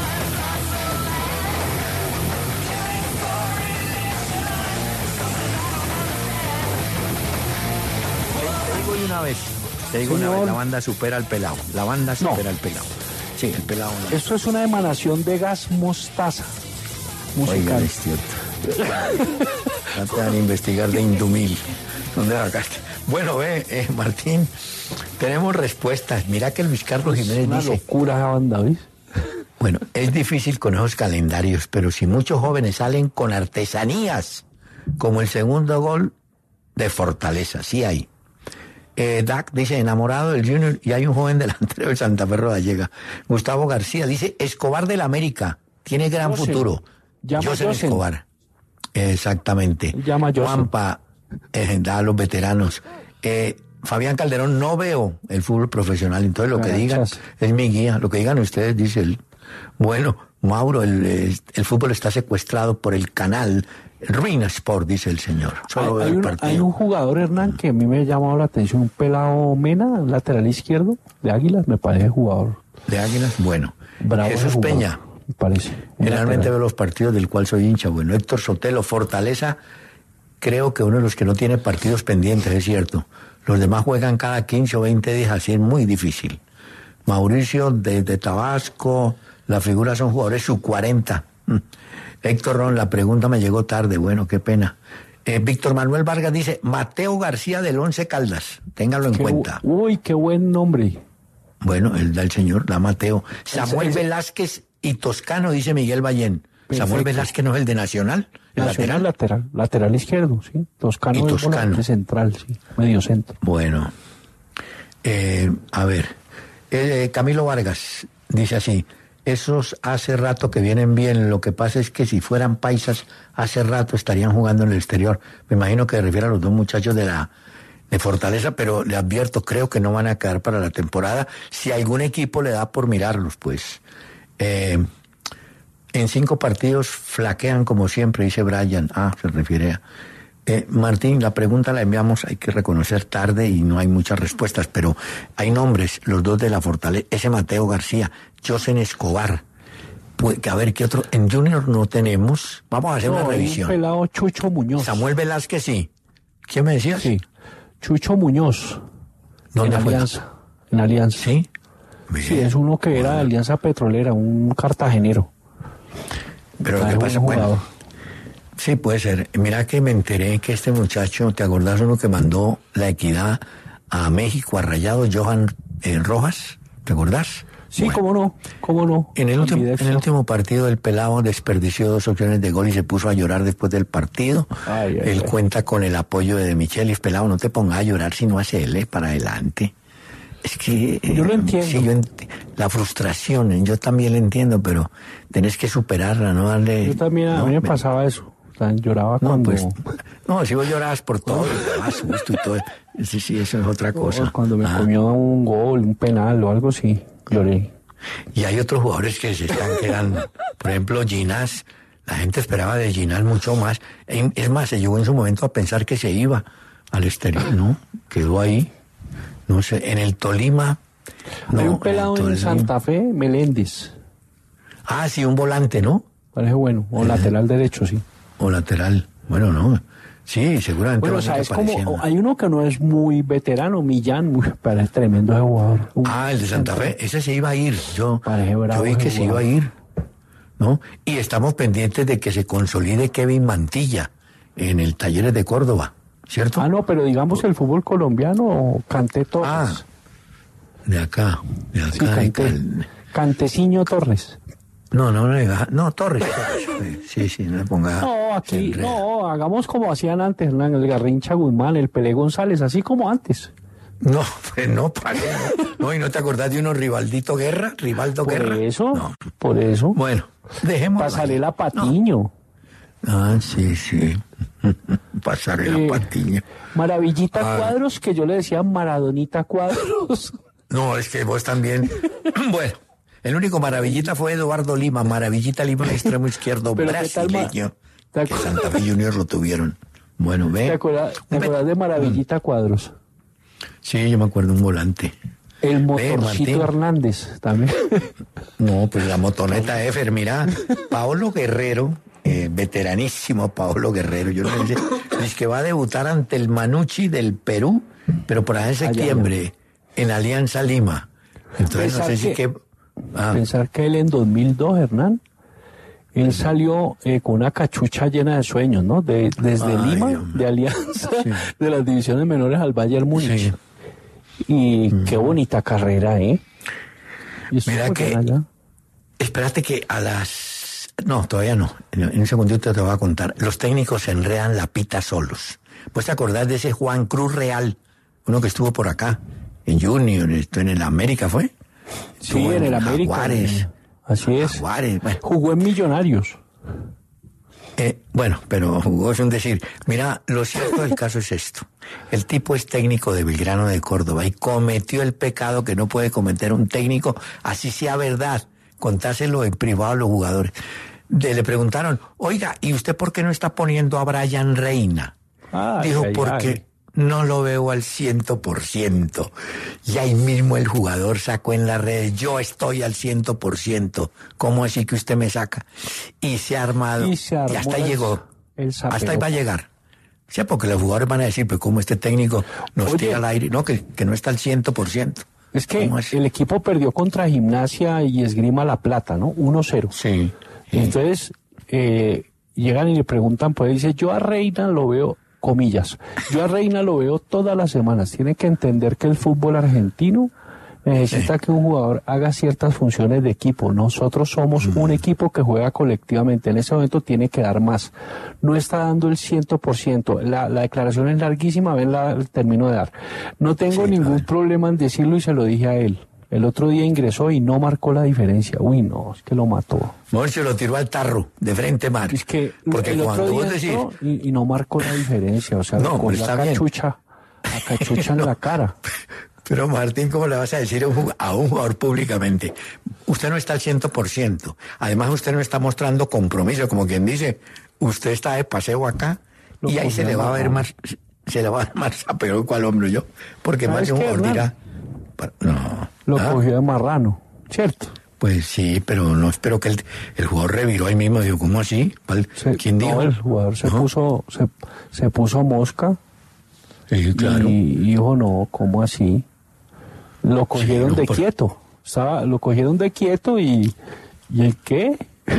Te digo de una vez, te digo Señor. una vez, la banda supera al pelado. La banda supera no. al pelado. Sí, el pelado. No. Esto es una emanación de gas mostaza musical. Oiga, es cierto. Ya te van a investigar de Indumil. ¿Dónde sacaste? Bueno, ve, eh, Martín, tenemos respuestas. Mira que Luis Carlos Jiménez es una dice... Una locura esa banda, ¿ves? Bueno, es difícil con esos calendarios, pero si muchos jóvenes salen con artesanías, como el segundo gol de Fortaleza, sí hay. Eh, Dak dice, enamorado del Junior, y hay un joven delantero del Santa Fe Rodallega. Gustavo García dice, Escobar del América, tiene gran José. futuro. Llama José Escobar. Exactamente. Llama Juanpa, eh, da a los veteranos. Eh, Fabián Calderón, no veo el fútbol profesional, entonces lo Garachas. que digan es mi guía, lo que digan ustedes, dice él. Bueno, Mauro, el, el fútbol está secuestrado por el canal Ruina Sport, dice el señor. Solo hay, hay, un, hay un jugador, Hernán, que a mí me ha llamado la atención, un pelado Mena, lateral izquierdo, de Águilas, me parece jugador. ¿De Águilas? Bueno. Bravo Jesús Peña. Me parece. Generalmente veo los partidos del cual soy hincha. Bueno, Héctor Sotelo, Fortaleza, creo que uno de los que no tiene partidos pendientes, es cierto. Los demás juegan cada quince o veinte días, así es muy difícil. Mauricio, de, de Tabasco, las figuras son jugadores sub cuarenta. Héctor Ron, la pregunta me llegó tarde, bueno, qué pena. Eh, Víctor Manuel Vargas dice, Mateo García del Once Caldas, téngalo en qué, cuenta. Uy, qué buen nombre. Bueno, el del señor, da Mateo. Samuel ese, Velázquez y Toscano, dice Miguel Ballén. Perfecto. Samuel Velázquez no es el de Nacional, el Nacional, lateral. lateral. Lateral izquierdo, sí. Toscano y es Toscano. Central, sí. Medio centro. Bueno, eh, a ver, eh, Camilo Vargas dice así, esos hace rato que vienen bien, lo que pasa es que si fueran paisas, hace rato estarían jugando en el exterior. Me imagino que refiere a los dos muchachos de la de Fortaleza, pero le advierto, creo que no van a quedar para la temporada. Si algún equipo le da por mirarlos, pues. Eh, en cinco partidos flaquean como siempre, dice Brian. Ah, se refiere a... Eh, Martín, la pregunta la enviamos, hay que reconocer tarde y no hay muchas respuestas, pero hay nombres, los dos de la Fortaleza, ese Mateo García, Josen Escobar, pues, que a ver qué otro, en Junior no tenemos, vamos a hacer no, una revisión. Un pelado Chucho Muñoz. Samuel Velázquez, sí. ¿Quién me decía? Sí, Chucho Muñoz. ¿Dónde en fue? Alianza. En Alianza. Sí. Bien. Sí, es uno que bueno. era de Alianza Petrolera, un cartagenero. Pero lo que pasa, bueno, sí, puede ser. Mira que me enteré que este muchacho, ¿te acordás uno que mandó la Equidad a México, a Rayados, Johan eh, Rojas? ¿Te acordás? Sí, bueno, cómo no, cómo no. En el, último, en el último partido el pelado desperdició dos opciones de gol y se puso a llorar después del partido. Ay, ay, él ay. cuenta con el apoyo de Michelis. Pelado, no te pongas a llorar si no hace él para adelante. Es que... Yo lo entiendo. Sí, yo ent la frustración, yo también la entiendo, pero tenés que superarla, ¿no? Darle... Yo también, a no, mí me pasaba eso. O sea, lloraba no, cuando... Pues, no, si vos llorabas por todo, llorabas susto y todo. Sí, sí, eso es otra cosa. Cuando me ah. comió un gol, un penal o algo así, lloré. Y hay otros jugadores que se están quedando. Por ejemplo, Ginás. La gente esperaba de Ginás mucho más. Es más, se llegó en su momento a pensar que se iba al exterior, ¿no? Quedó ahí. No sé, en el Tolima... No, hay un pelado en, en Santa Fe, Meléndez. Ah, sí, un volante, ¿no? Parece bueno, o eh, lateral derecho, sí. O lateral, bueno, no. Sí, seguramente. Bueno, ¿sabes cómo? Hay uno que no es muy veterano, Millán, muy, parece tremendo ese jugador. Un, ah, el de Santa Fe, ese se iba a ir. Yo, yo vi que se iba a ir, ¿no? Y estamos pendientes de que se consolide Kevin Mantilla en el Talleres de Córdoba, ¿cierto? Ah, no, pero digamos el fútbol colombiano, Canté Torres. Ah, de acá, de acá. Sí, Canté, el... Canteciño Torres. No, no, no, no, Torres. Sí, sí, no le ponga. No, aquí, no, hagamos como hacían antes, Hernán, el Garrincha Guzmán, el Pelé González, así como antes. No, pues no, padre, no. No, ¿y no te acordás de uno Rivaldito Guerra? Rivaldo por Guerra. Por eso, no. por eso. Bueno, dejemos. Pasarela Patiño. No. Ah, sí, sí. Pasarela eh, Patiño. Maravillita ah. Cuadros, que yo le decía Maradonita Cuadros. No, es que vos también. Bueno. El único maravillita fue Eduardo Lima, Maravillita Lima, el extremo izquierdo brasileño, que Santa Fe Juniors lo tuvieron. Bueno, ve. ¿Te acuerdas, ¿te acuerdas de Maravillita Cuadros? Sí, yo me acuerdo un volante. El Motorcito Hernández también. No, pues la motoneta Efer, mira, Paolo Guerrero, eh, veteranísimo Paolo Guerrero, yo no sé, es que va a debutar ante el Manucci del Perú, pero por ahí en septiembre, allá, allá. en Alianza Lima. Entonces no sé si que... Ah. Pensar que él en dos mil dos, Hernán, él salió eh, con una cachucha llena de sueños, ¿no? De, desde Ay, Lima, Dios, de Alianza, sí. de las divisiones menores al Bayern Múnich. Sí. Y mm. qué bonita carrera, ¿eh? Mira que, allá? espérate que a las... No, todavía no. En, en un segundito te voy a contar. Los técnicos se enredan la pita solos. ¿Pues te acordás de ese Juan Cruz Real? Uno que estuvo por acá, en Junior, esto en el América, ¿fue? Sí, en, en el América. Jaguares. Así es. Jaguares, bueno. Jugó en Millonarios. Eh, bueno, pero jugó, es un decir. Mira, lo cierto del caso es esto. El tipo es técnico de Belgrano de Córdoba y cometió el pecado que no puede cometer un técnico, así sea verdad, contáselo en privado a los jugadores. De, le preguntaron, oiga, ¿y usted por qué no está poniendo a Brian Reina? Ay, Dijo, ay, porque ay. no lo veo al ciento por ciento. Y ahí mismo el jugador sacó en las redes, yo estoy al ciento por ciento. ¿Cómo así que usted me saca? Y se ha armado, y, se y hasta ahí llegó. Hasta ahí va a llegar. Sí, porque los jugadores van a decir, pues como este técnico nos Oye, tira al aire, no, que, que no está al ciento por ciento. Es que es? el equipo perdió contra Gimnasia y Esgrima La Plata, ¿no? uno cero. Sí. Entonces, eh, llegan y le preguntan, pues dice, yo a Reina lo veo, comillas, yo a Reina lo veo todas las semanas. Tiene que entender que el fútbol argentino necesita sí. que un jugador haga ciertas funciones de equipo. Nosotros somos mm. un equipo que juega colectivamente. En ese momento tiene que dar más. No está dando el ciento por ciento. La, la declaración es larguísima, ven la termino de dar. No tengo sí, ningún claro. problema en decirlo y se lo dije a él. El otro día ingresó y no marcó la diferencia. Uy, no, es que lo mató. No, se lo tiró al tarro, de frente, Mar. Es que porque el cuando otro día vos decís... Y, y no marcó la diferencia. O sea, no, con la cachucha, la cachucha en la cara. Pero Martín, ¿cómo le vas a decir a un, jugador, a un jugador públicamente? Usted no está al ciento por ciento. Además, usted no está mostrando compromiso, como quien dice, usted está de paseo acá lo y ahí se le va a ver más, se le va a ver más a peor cual hombro yo. Porque más de un jugador dirá, no. Lo ¿ah? cogió de marrano, ¿cierto? Pues sí, pero no espero que el, el jugador reviró ahí mismo. Digo, ¿cómo así? Se, ¿Quién no, dijo? El jugador se ¿no? puso, se, se puso mosca. Sí, claro. Y dijo, no, ¿cómo así? Lo cogieron sí, no, de por... quieto. Estaba, lo cogieron de quieto y... ¿Y el qué?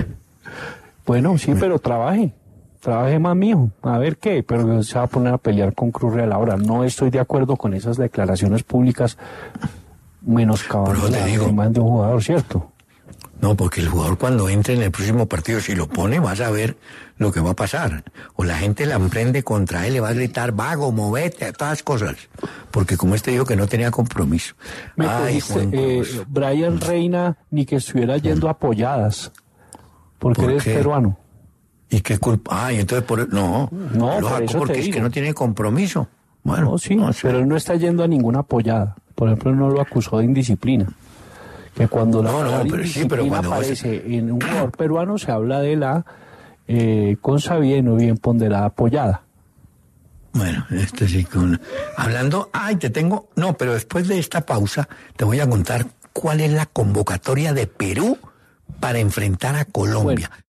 Bueno, sí, pero trabaje. Trabaje más, mijo. A ver qué. Pero se va a poner a pelear con Cruz Real. Ahora, no estoy de acuerdo con esas declaraciones públicas menoscabando la imagen de un jugador, ¿cierto? No, porque el jugador cuando entre en el próximo partido, si lo pone, vas a ver lo que va a pasar. O la gente la emprende contra él, le va a gritar, vago, movete, todas cosas. Porque como este dijo que no tenía compromiso. Me Ay, Juan eh, Brian Reina, ni que estuviera yendo a apoyadas. Porque ¿Por eres qué? peruano. ¿Y qué culpa? Ay, entonces por No, no lo por eso porque te es digo. que no tiene compromiso. Bueno, no, sí, no sé. pero él no está yendo a ninguna apoyada. Por ejemplo, no lo acusó de indisciplina. Que cuando la no, no, pero sí, pero cuando aparece vos... en un jugador peruano se habla de la eh, cosa bien o bien ponderada apoyada. Bueno, este sí, con... hablando, ay, te tengo, no, pero después de esta pausa te voy a contar cuál es la convocatoria de Perú para enfrentar a Colombia. Bueno.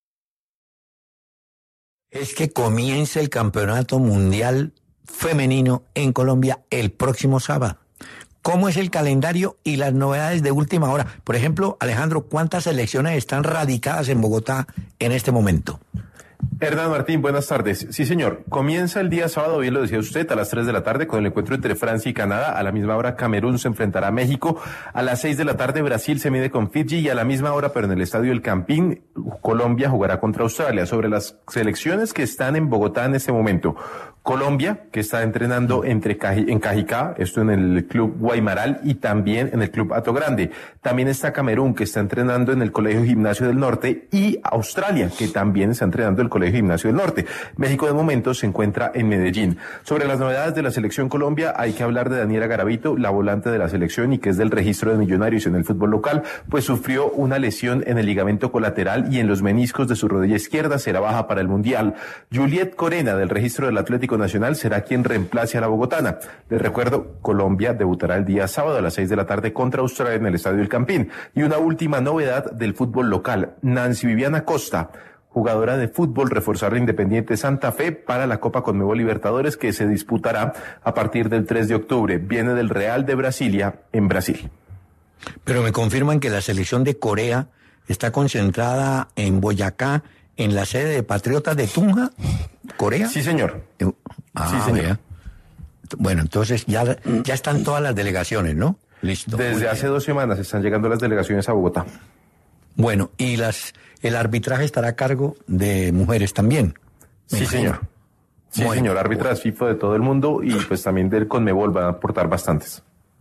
Es que comienza el Campeonato Mundial Femenino en Colombia el próximo sábado. ¿Cómo es el calendario y las novedades de última hora? Por ejemplo, Alejandro, ¿cuántas selecciones están radicadas en Bogotá en este momento? Hernán Martín, buenas tardes. Sí, señor. Comienza el día sábado, bien lo decía usted, a las tres de la tarde con el encuentro entre Francia y Canadá. A la misma hora Camerún se enfrentará a México. A las seis de la tarde Brasil se mide con Fiji y a la misma hora, pero en el estadio El Campín, Colombia jugará contra Australia. Sobre las selecciones que están en Bogotá en este momento. Colombia, que está entrenando entre Caji, en Cajicá, esto en el Club Guaymaral y también en el Club Hato Grande. También está Camerún, que está entrenando en el Colegio Gimnasio del Norte, y Australia, que también está entrenando en el Colegio Gimnasio del Norte. México de momento se encuentra en Medellín. Sobre las novedades de la selección Colombia, hay que hablar de Daniela Garavito, la volante de la selección y que es del registro de Millonarios en el fútbol local, pues sufrió una lesión en el ligamento colateral y en los meniscos de su rodilla izquierda, será baja para el Mundial. Juliet Corena, del registro del Atlético Nacional, será quien reemplace a la bogotana. Les recuerdo, Colombia debutará el día sábado a las seis de la tarde contra Australia en el Estadio El Campín. Y una última novedad del fútbol local, Nancy Viviana Costa, jugadora de fútbol, reforzar a Independiente Santa Fe para la Copa Conmebol Libertadores que se disputará a partir del tres de octubre. Viene del Real de Brasilia en Brasil. Pero me confirman que la selección de Corea está concentrada en Boyacá, en la sede de Patriotas de Tunja, Corea. Sí, señor. Ah, sí, señor. Vea. Bueno, entonces ya, ya están todas las delegaciones, ¿no? Listo. Desde hace dos semanas están llegando las delegaciones a Bogotá. Bueno, y las el arbitraje estará a cargo de mujeres también. Sí, señor. Sí, bueno, señor. Árbitras FIFA de todo el mundo y pues también del Conmebol van a aportar bastantes.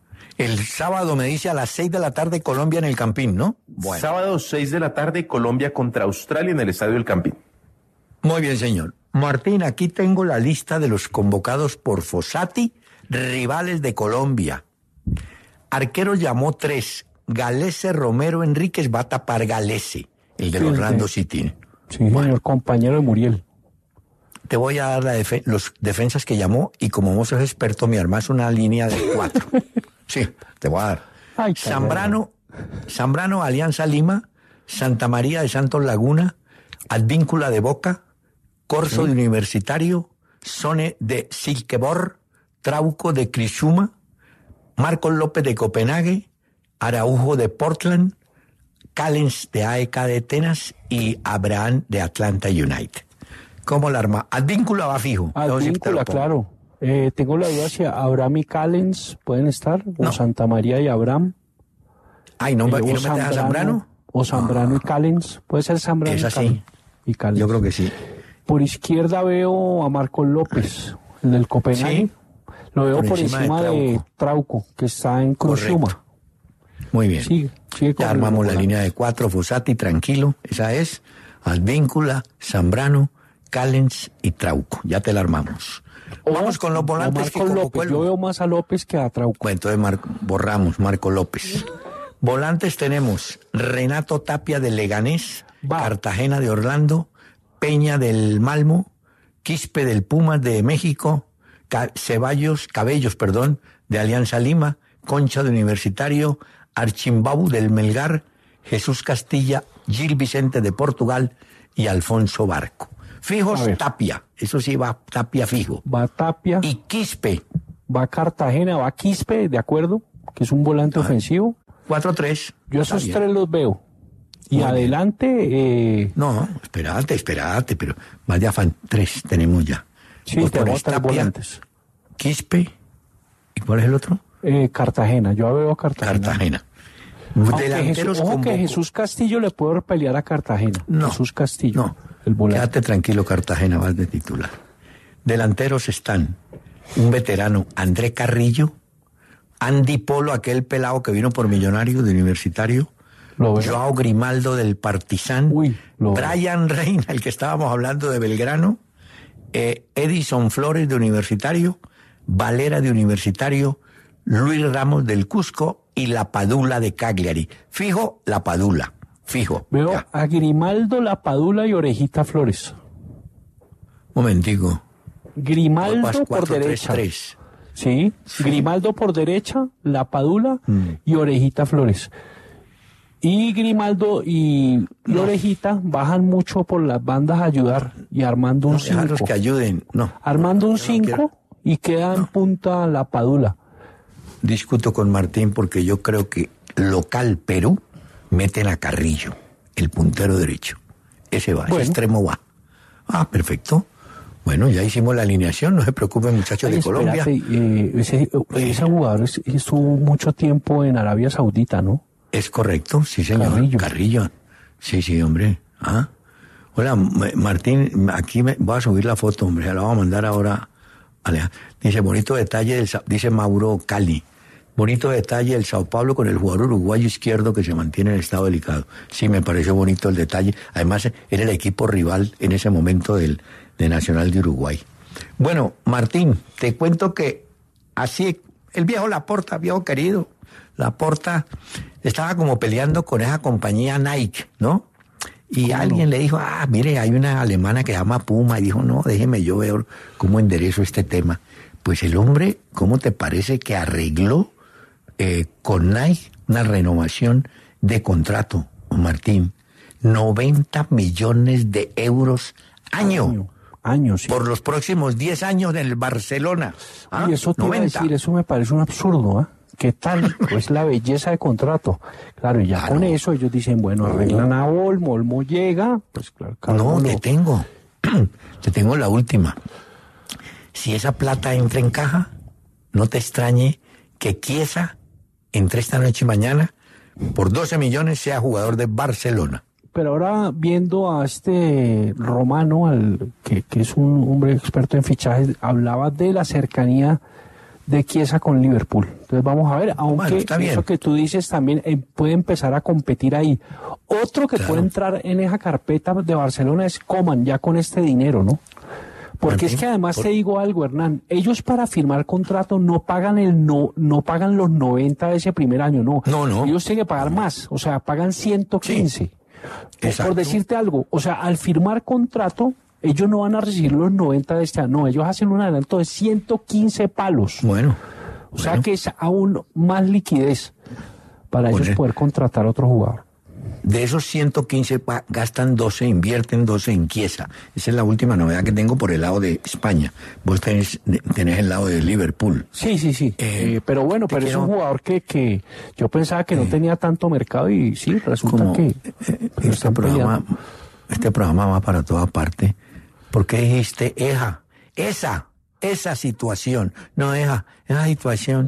El sábado me dice a las seis de la tarde Colombia en el Campín, ¿no? Bueno. Sábado seis de la tarde Colombia contra Australia en el Estadio El Campín. Muy bien, señor. Martín, aquí tengo la lista de los convocados por Fossati, rivales de Colombia. Arquero llamó tres, Galese Romero Enríquez va a tapar Galese, el de Sí, los sí. Orlando City. Sí, señor, compañero de Muriel. Te voy a dar la defe- los defensas que llamó y como vos sos experto, me armás una línea de cuatro. Sí, te voy a dar. Ay, Zambrano, Zambrano, Alianza Lima, Santa María de Santos Laguna, Advíncula de Boca, Corso Sí. de Universitario, Sone de Silkeborg, Trauco de Criciúma, Marcos López de Copenhague, Araujo de Portland, Callens de A E K de Atenas y Abraham de Atlanta United. ¿Cómo la arma? Advíncula va fijo. Yo sí te lo Advíncula, pongo. claro. Eh, tengo la duda si Abraham y Callens pueden estar, o No. Santa María y Abraham. Ay, ¿no, Eh, ¿y o no metes a Zambrano? O Zambrano y Callens. Puede ser Zambrano Es y así. Callens. Y Callens. Yo creo que sí. Por izquierda veo a Marcos López, el del Copenhague. Sí. Lo veo Por por, encima de encima de, Trauco. Trauco, que está en Criciúma. Muy bien. Sigue, sigue con Ya el armamos la volante. línea de cuatro, Fossati, tranquilo. Esa es Advíncula, Zambrano, Callens y Trauco. Ya te la armamos. O- Vamos con los o volantes que Marcos convocó López. el- Yo veo más a López que a Trauco. Bueno, entonces Mar- borramos Marco López. Volantes tenemos Renato Tapia de Leganés, Va. Cartagena de Orlando, Peña del Malmo, Quispe del Pumas de México, Ca- Ceballos, Cabellos, perdón, de Alianza Lima, Concha de Universitario, Archimbabu del Melgar, Jesús Castilla, Gil Vicente de Portugal y Alfonso Barco. Fijos A ver. Tapia, eso sí va Tapia fijo. Va Tapia, Y Quispe, va Cartagena, va Quispe, ¿de acuerdo? Que es un volante ofensivo. cuatro tres. Yo Está esos bien. tres los veo. Y Muy bien. adelante, eh, No, espérate, espérate, pero vaya fan, tres tenemos ya. sí, Vos tenemos pones tres Tapia, volantes. Quispe, ¿y cuál es el otro? Eh, Cartagena, yo veo a Cartagena. Cartagena. Aunque Delanteros Jesús, ojo que convocó- Jesús Castillo le puede pelear a Cartagena. No, Jesús Castillo, no, el volante. quédate tranquilo, Cartagena, vas de titular. Delanteros están un veterano, André Carrillo, Andy Polo, aquel pelado que vino por Millonario de Universitario, Lo veo. Joao Grimaldo del Partizan, Uy, lo veo. Brian Reina, el que estábamos hablando de Belgrano, eh, Edison Flores de Universitario, Valera de Universitario, Luis Ramos del Cusco y La Padula de Cagliari. Fijo, La Padula, fijo. Veo Ya. a Grimaldo, La Padula y Orejita Flores. Momentico. Grimaldo Vas por cuatro, tres, derecha. tres. Sí, Grimaldo por derecha, La Padula y Orejita Flores. Y Grimaldo y, y Orejita bajan mucho por las bandas a ayudar y armando un No, dejarlos cinco. que ayuden. No. Armando un Yo no quiero- cinco y queda en punta La Padula. Discuto con Martín porque yo creo que local Perú meten a Carrillo, el puntero derecho. Ese va, Bueno. ese extremo va. Ah, perfecto. Bueno, ya hicimos la alineación, no se preocupen muchachos Ay, de Colombia. espérate, eh, ese, ese jugador es- estuvo mucho tiempo en Arabia Saudita, ¿no? Es correcto, sí señor. Carrillo. Carrillo. Sí, sí, hombre. Ah. Hola, M- Martín, aquí me, voy a subir la foto, hombre, se la voy a mandar ahora. Alejandro. Dice, bonito detalle, del Sa- dice Mauro Cali. Bonito detalle el Sao Paulo con el jugador uruguayo izquierdo que se mantiene en estado delicado. Sí, me pareció bonito el detalle. Además, era el equipo rival en ese momento del de Nacional de Uruguay. Bueno, Martín, te cuento que así, el viejo Laporta, viejo querido, Laporta estaba como peleando con esa compañía Nike, ¿no? Y alguien le dijo, ah, mire, hay una alemana que se llama Puma, y dijo, no, déjeme yo ver cómo enderezo este tema. Pues el hombre, ¿cómo te parece que arregló eh, con Nike una renovación de contrato, Martín? noventa millones de euros año, Año, año, sí. por los próximos diez años en el Barcelona. Ah, Y eso te iba a noventa. decir, eso me parece un absurdo, ¿ah? ¿Qué tal? Pues la belleza de contrato. Claro, y ya Claro. con eso ellos dicen, bueno, arreglan a Olmo, Olmo llega, pues claro, cada No, uno te lo- tengo. Te tengo la última. Si esa plata entra en caja, no te extrañe que Chiesa, entre esta noche y mañana, por doce millones sea jugador de Barcelona. Pero ahora viendo a este Romano, al, que, que es un hombre experto en fichajes, hablaba de la cercanía de Chiesa con Liverpool. Entonces vamos a ver, aunque Bueno, está bien. eso que tú dices también eh, puede empezar a competir ahí. Otro que Claro. puede entrar en esa carpeta de Barcelona es Coman, ya con este dinero, ¿no? Porque es que además te digo algo, Hernán, ellos para firmar contrato no pagan el no, no pagan los noventa de ese primer año, no. No, no. Ellos tienen que pagar más, o sea, pagan ciento quince. Sí. Por, por decirte algo, o sea, al firmar contrato, ellos no van a recibir los noventa de este año, no, ellos hacen un adelanto de ciento quince palos. Bueno. O sea bueno. que es aún más liquidez para ellos bueno. poder contratar a otro jugador. De esos ciento quince gastan doce, invierten doce en Chiesa. Esa es la última novedad que tengo por el lado de España. Vos tenés, tenés el lado de Liverpool. Sí, sí, sí. Eh, eh, pero bueno, pero quiero... es un jugador que, que yo pensaba que no eh, tenía tanto mercado y sí, resulta como, que... Eh, este, programa, este programa va para toda parte. ¿Por qué dijiste esa? Esa, esa situación. No, esa, esa situación.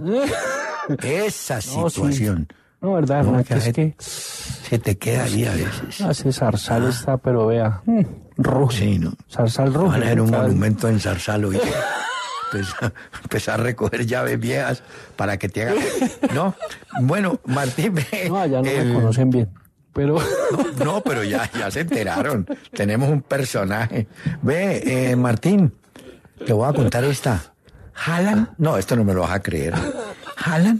Esa situación. No, sí. No, verdad, no, que es que se te queda ahí a veces. Ese Zarzal ah. está, pero vea, mmm, rojo. Sí, ¿no? Zarzal rojo. Van a hacer un monumento en Zarzal hoy. Empezar, empezar a recoger llaves viejas para que te hagan. No, bueno, Martín, ve. No, ya no el... me conocen bien. Pero... No, no, pero ya, ya se enteraron. Tenemos un personaje. Ve, eh, Martín, te voy a contar esta. Haaland, no, esto no me lo vas a creer. Haaland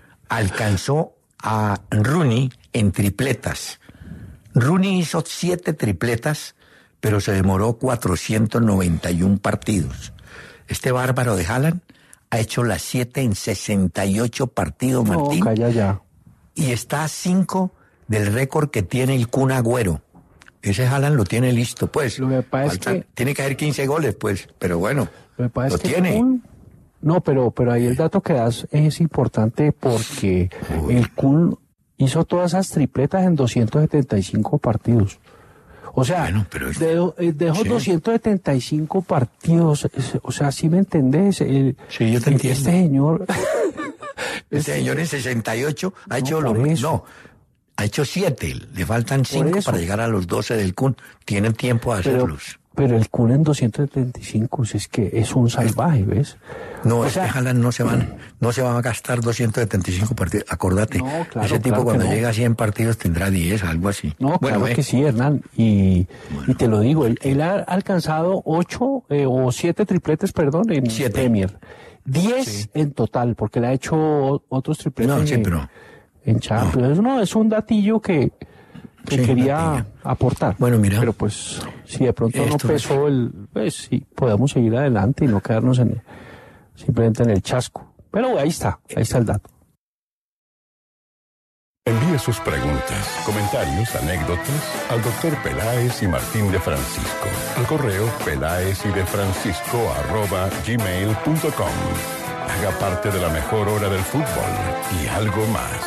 alcanzó a Rooney en tripletas. Rooney hizo siete tripletas, pero se demoró cuatrocientos noventa y uno partidos. Este bárbaro de Haaland ha hecho las siete en sesenta y ocho partidos, Martín. No, calla ya. Y está a cinco del récord que tiene el Kun Agüero. Ese Haaland lo tiene listo, pues. Lo que pasa Falta, es que... Tiene que haber quince goles, pues, pero bueno, lo, que pasa lo es que tiene. Kun... No, pero, pero ahí el dato que das es importante porque Uy. el Kun hizo todas esas tripletas en doscientos setenta y cinco partidos. O sea, bueno, pero es... de, de esos sí. doscientos setenta y cinco partidos, o sea, ¿sí me entendés? El, sí, yo te entiendo. Este señor... este señor en sesenta y ocho ha no, hecho lo mismo. No, ha hecho siete. Le faltan cinco para llegar a los doce del Kun. Tienen tiempo de hacerlos. Pero, pero el Kun en doscientos setenta y cinco es que es un salvaje, ¿ves? No, este Haaland no se van, no se van a gastar doscientos setenta y cinco partidos. Acordate, no, claro, ese tipo claro cuando no. llega a cien partidos tendrá diez, algo así. No, bueno, claro eh. que sí, Hernán. Y, bueno, y te lo digo, él, él ha alcanzado ocho eh, o siete tripletes, perdón, en siete. Premier. Diez sí. en total, porque le ha hecho otros tripletes no, sí, en, pero, en Champions. No. no, es un datillo que, que sí, quería aportar. Bueno, mira. Pero pues, si de pronto no pesó es... el... Pues sí, podemos seguir adelante y no quedarnos en... simplemente en el chasco. Pero ahí está, ahí está el dato. Envíe sus preguntas, comentarios, anécdotas al doctor Peláez y Martín de Francisco. Al correo peláez y de francisco arroba gmail punto com. Haga parte de la mejor hora del fútbol y algo más.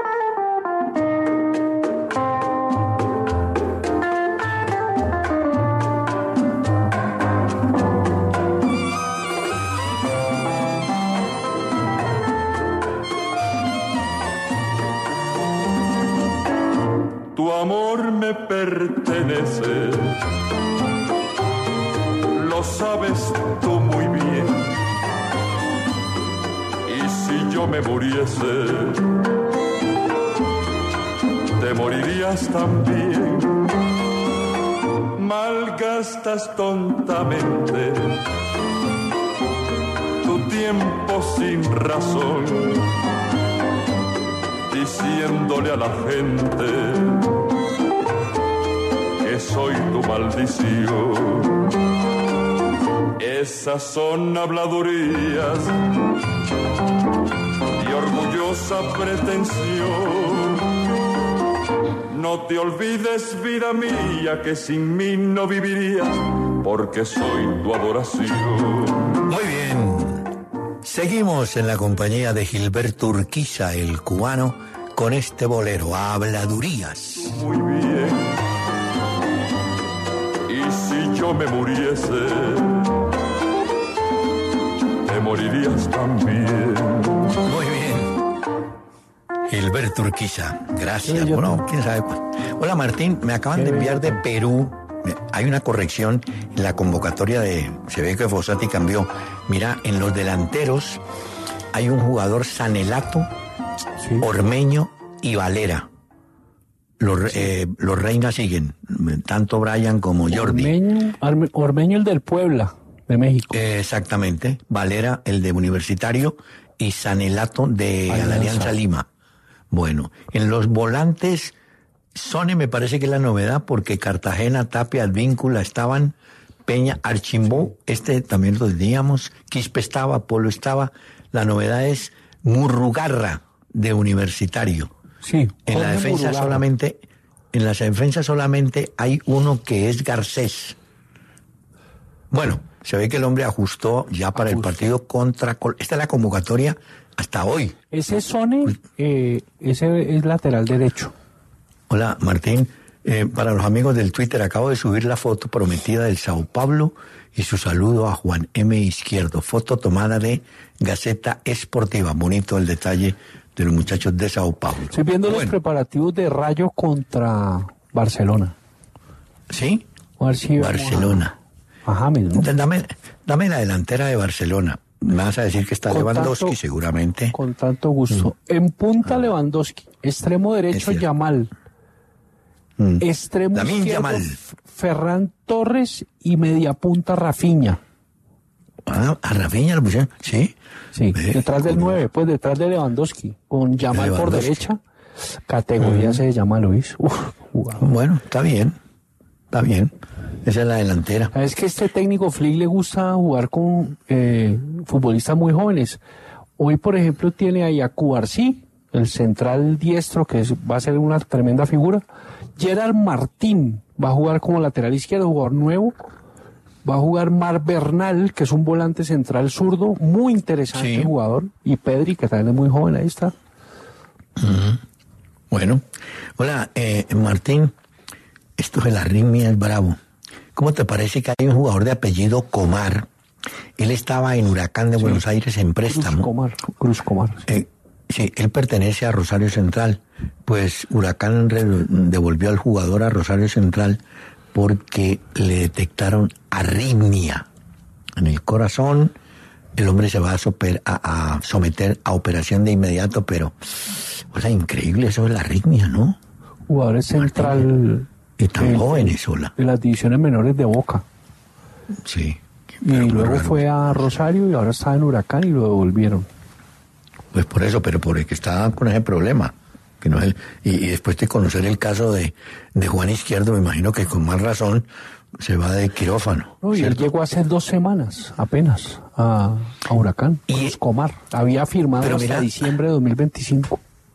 Tu amor me pertenece, lo sabes tú muy bien. Y si yo me muriese, te morirías también. Malgastas tontamente tu tiempo sin razón, diciéndole a la gente que soy tu maldición. Esas son habladurías y orgullosa pretensión. No te olvides, vida mía, que sin mí no vivirías, porque soy tu adoración. Muy bien. Seguimos en la compañía de Gilberto Urquiza, el cubano, con este bolero, Habladurías. Muy bien. Y si yo me muriese, te morirías también. Muy bien. Gilberto Urquiza, gracias. Sí, bueno, quién sabe cuál. Hola Martín, me acaban de enviar de Perú. Hay una corrección en la convocatoria de... Se ve que Fossati cambió. Mira, en los delanteros hay un jugador Sanelato, sí. Ormeño y Valera. Los, sí. eh, los Reinas siguen, tanto Brian como Jordi. Ormeño, Ormeño el del Puebla. de México. Eh, exactamente. Valera, el de Universitario, y Sanelato de Alianza. la Alianza Lima. Bueno, en los volantes, Sone me parece que es la novedad, porque Cartagena, Tapia, Advíncula estaban, Peña, Archimbó, este también lo teníamos, Quispe estaba, Polo estaba. La novedad es Murrugarra, de Universitario. Sí. En la defensa Murrugarra. solamente, en la defensa solamente hay uno que es Garcés. Bueno, se ve que el hombre ajustó ya para ajustó. el partido contra... Esta es la convocatoria hasta hoy. Ese Sone, eh, ese es lateral derecho. Hola, Martín. Eh, para los amigos del Twitter, acabo de subir la foto prometida del Sao Paulo y su saludo a Juan M. Izquierdo. Foto tomada de Gaceta Esportiva. Bonito el detalle de los muchachos de Sao Paulo. Estoy viendo bueno. los preparativos de Rayo contra Barcelona. ¿Sí? A ver si Barcelona. A, a James, ¿no? Dame, dame la delantera de Barcelona. Me vas a decir que está con Lewandowski, tanto, seguramente. Con tanto gusto. Mm. En punta, ah. Lewandowski. Extremo derecho, Yamal. Mm. Extremo Lamine izquierdo, Yamal. Ferran Torres y media punta, Rafinha. Ah, a Rafinha lo pusieron, ¿sí? Sí, Ve, detrás del nueve, pues detrás de Lewandowski. Con Yamal Lewandowski. por derecha. Categoría mm. se llama Luis. Uf, bueno, está bien. Está bien. Esa es la delantera. Es que este técnico Flick le gusta jugar con eh, futbolistas muy jóvenes. Hoy, por ejemplo, tiene a Yacu Arcí, el central diestro, que es, va a ser una tremenda figura. Gerard Martín va a jugar como lateral izquierdo, jugador nuevo. Va a jugar Mar Bernal, que es un volante central zurdo, muy interesante sí. jugador. Y Pedri, que también es muy joven, ahí está. Uh-huh. Bueno. Hola, eh, Martín. Esto de la arritmia es bravo. ¿Cómo te parece que hay un jugador de apellido Comar? Él estaba en Huracán de sí. Buenos Aires en préstamo. Cruz Comar. Cruz Comar. Sí. Eh, sí, él pertenece a Rosario Central. Pues Huracán re- devolvió al jugador a Rosario Central porque le detectaron arritmia en el corazón. El hombre se va a, soper- a, a someter a operación de inmediato, pero, o sea, increíble eso de la arritmia, ¿no? Jugador es central... Y tan jóvenes, sola. De las divisiones menores de Boca. Sí. Y luego raro. fue a Rosario y ahora está en Huracán y lo devolvieron. Pues por eso, pero por el que está con ese problema. Que no es el, y, y después de conocer el caso de, de Juan Izquierdo, me imagino que con más razón se va de quirófano. No, y él llegó hace dos semanas apenas a, a Huracán. Y Comar había firmado pero hasta mira, diciembre de dos mil veinticinco.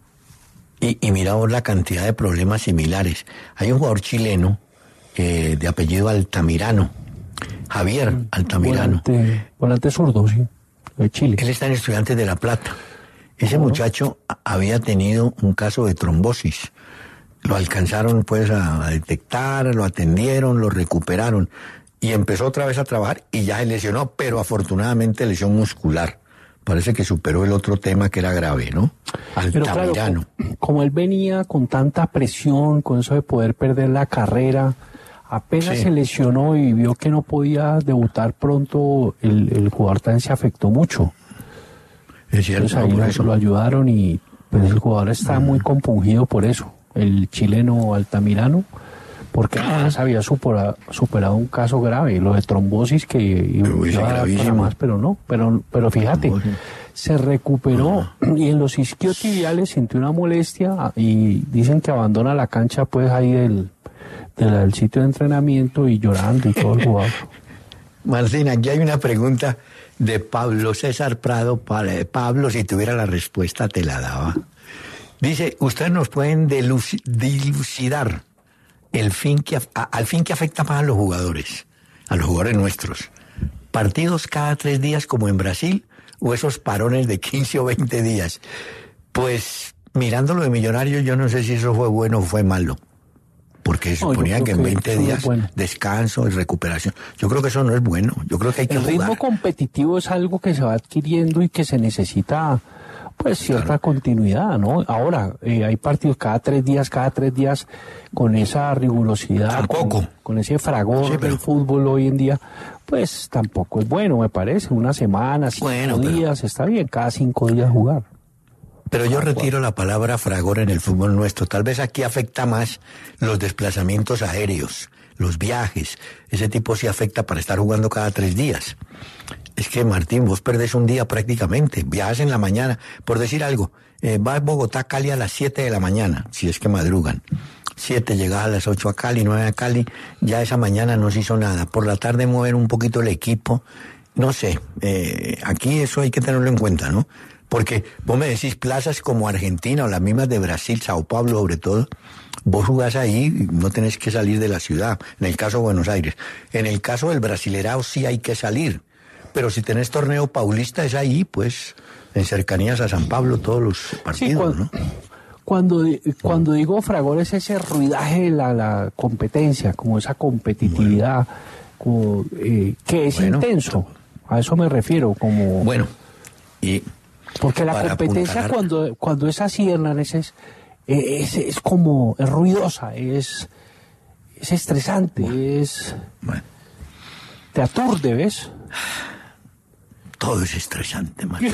Y, y mira vos la cantidad de problemas similares. Hay un jugador chileno eh, de apellido Altamirano, Javier Altamirano. Volante, volante zurdo, sí, de Chile. Él está en Estudiantes de La Plata. Ese uh-huh. muchacho había tenido un caso de trombosis. Lo alcanzaron pues a, a detectar, lo atendieron, lo recuperaron. Y empezó otra vez a trabajar y ya se lesionó, pero afortunadamente lesión muscular. Parece que superó el otro tema que era grave, ¿no? Altamirano. Claro, como, como él venía con tanta presión, con eso de poder perder la carrera, apenas sí. se lesionó y vio que no podía debutar pronto, el, el jugador también se afectó mucho. Es cierto. Entonces ahí lo, eso. lo ayudaron y pues el jugador está uh-huh. muy compungido por eso, el chileno Altamirano, porque además había superado, superado un caso grave, lo de trombosis que iba a dar más, pero no, pero, pero fíjate, se recuperó uh-huh. y en los isquiotibiales sintió una molestia y dicen que abandona la cancha pues ahí del, del, del sitio de entrenamiento y llorando y todo el jugador. Martín, aquí hay una pregunta de Pablo César Prado. Para Pablo, si tuviera la respuesta te la daba. Dice, ustedes nos pueden deluc- dilucidar el fin que, a, al fin que afecta más a los jugadores, a los jugadores nuestros. ¿Partidos cada tres días como en Brasil o esos parones de quince o veinte días? Pues mirando lo de Millonarios, yo no sé si eso fue bueno o fue malo. Porque se suponía no, que en veinte que días bueno. descanso y recuperación. Yo creo que eso no es bueno. Yo creo que hay que El jugar. ritmo competitivo es algo que se va adquiriendo y que se necesita pues cierta claro. continuidad, ¿no? Ahora, eh, hay partidos cada tres días, cada tres días, con esa rigurosidad, tampoco. Con, con ese fragor sí, pero... del fútbol hoy en día, pues tampoco es bueno, me parece. Una semana, cinco bueno, días, pero... está bien, cada cinco días jugar. Pero yo retiro la palabra fragor en el fútbol nuestro. Tal vez aquí afecta más los desplazamientos aéreos, los viajes, ese tipo sí afecta para estar jugando cada tres días. Es que, Martín, vos perdés un día prácticamente, viajas en la mañana, por decir algo, eh, vas a Bogotá, Cali a las siete de la mañana, si es que madrugan. siete, llegás a las ocho a Cali, nueve a Cali, ya esa mañana no se hizo nada. Por la tarde mover un poquito el equipo, no sé, eh, aquí eso hay que tenerlo en cuenta, ¿no? Porque vos me decís plazas como Argentina o las mismas de Brasil, Sao Paulo sobre todo, vos jugás ahí y no tenés que salir de la ciudad, en el caso de Buenos Aires. En el caso del Brasilerao sí hay que salir, pero si tenés torneo paulista es ahí, pues, en cercanías a San Pablo todos los partidos, sí, cuando, ¿no? Cuando, cuando digo fragor es ese ruidaje de la, la competencia, como esa competitividad, bueno, como, eh, que es bueno, intenso, a eso me refiero, como... Bueno, y... Porque la competencia apuntar... cuando, cuando es así, Hernán, es, es, es, es como, es ruidosa, es, es estresante, bueno, es... Bueno. Te aturde, ¿ves? Todo es estresante, man.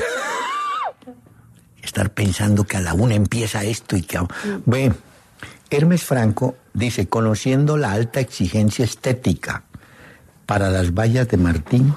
Estar pensando que a la una empieza esto y que... A... Bueno, Hermes Franco dice, conociendo la alta exigencia estética para las vallas de Martín,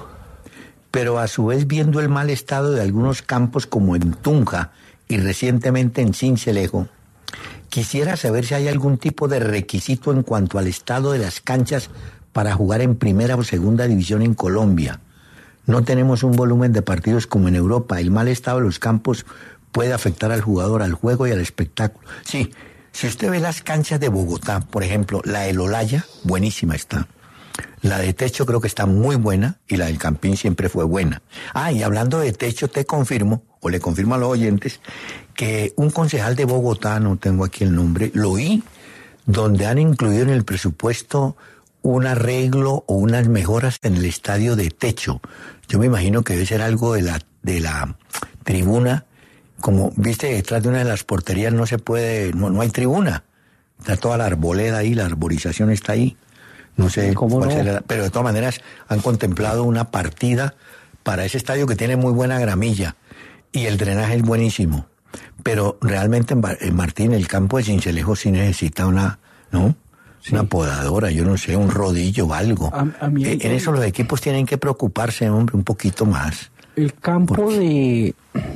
pero a su vez viendo el mal estado de algunos campos como en Tunja y recientemente en Sincelejo, quisiera saber si hay algún tipo de requisito en cuanto al estado de las canchas para jugar en primera o segunda división en Colombia. No tenemos un volumen de partidos como en Europa. El mal estado de los campos puede afectar al jugador, al juego y al espectáculo. Sí, si usted ve las canchas de Bogotá, por ejemplo, la del Olaya, buenísima está. La de techo creo que está muy buena y la del Campín siempre fue buena. Ah, y hablando de techo, te confirmo, o le confirmo a los oyentes, que un concejal de Bogotá, no tengo aquí el nombre, lo oí, donde han incluido en el presupuesto un arreglo o unas mejoras en el estadio de techo. Yo me imagino que debe ser algo de la, de la tribuna, como, viste, detrás de una de las porterías no se puede, no, no hay tribuna, está toda la arboleda ahí, la arborización está ahí. No sé ¿Cómo cuál no? será, pero de todas maneras han contemplado una partida para ese estadio que tiene muy buena gramilla y el drenaje es buenísimo. Pero realmente en, en Martín, el campo de Sincelejo sí necesita una, ¿no? Sí. Una podadora, yo no sé, un rodillo o algo. A, a mí eh, en eso los equipos tienen que preocuparse, hombre, un poquito más. El campo de,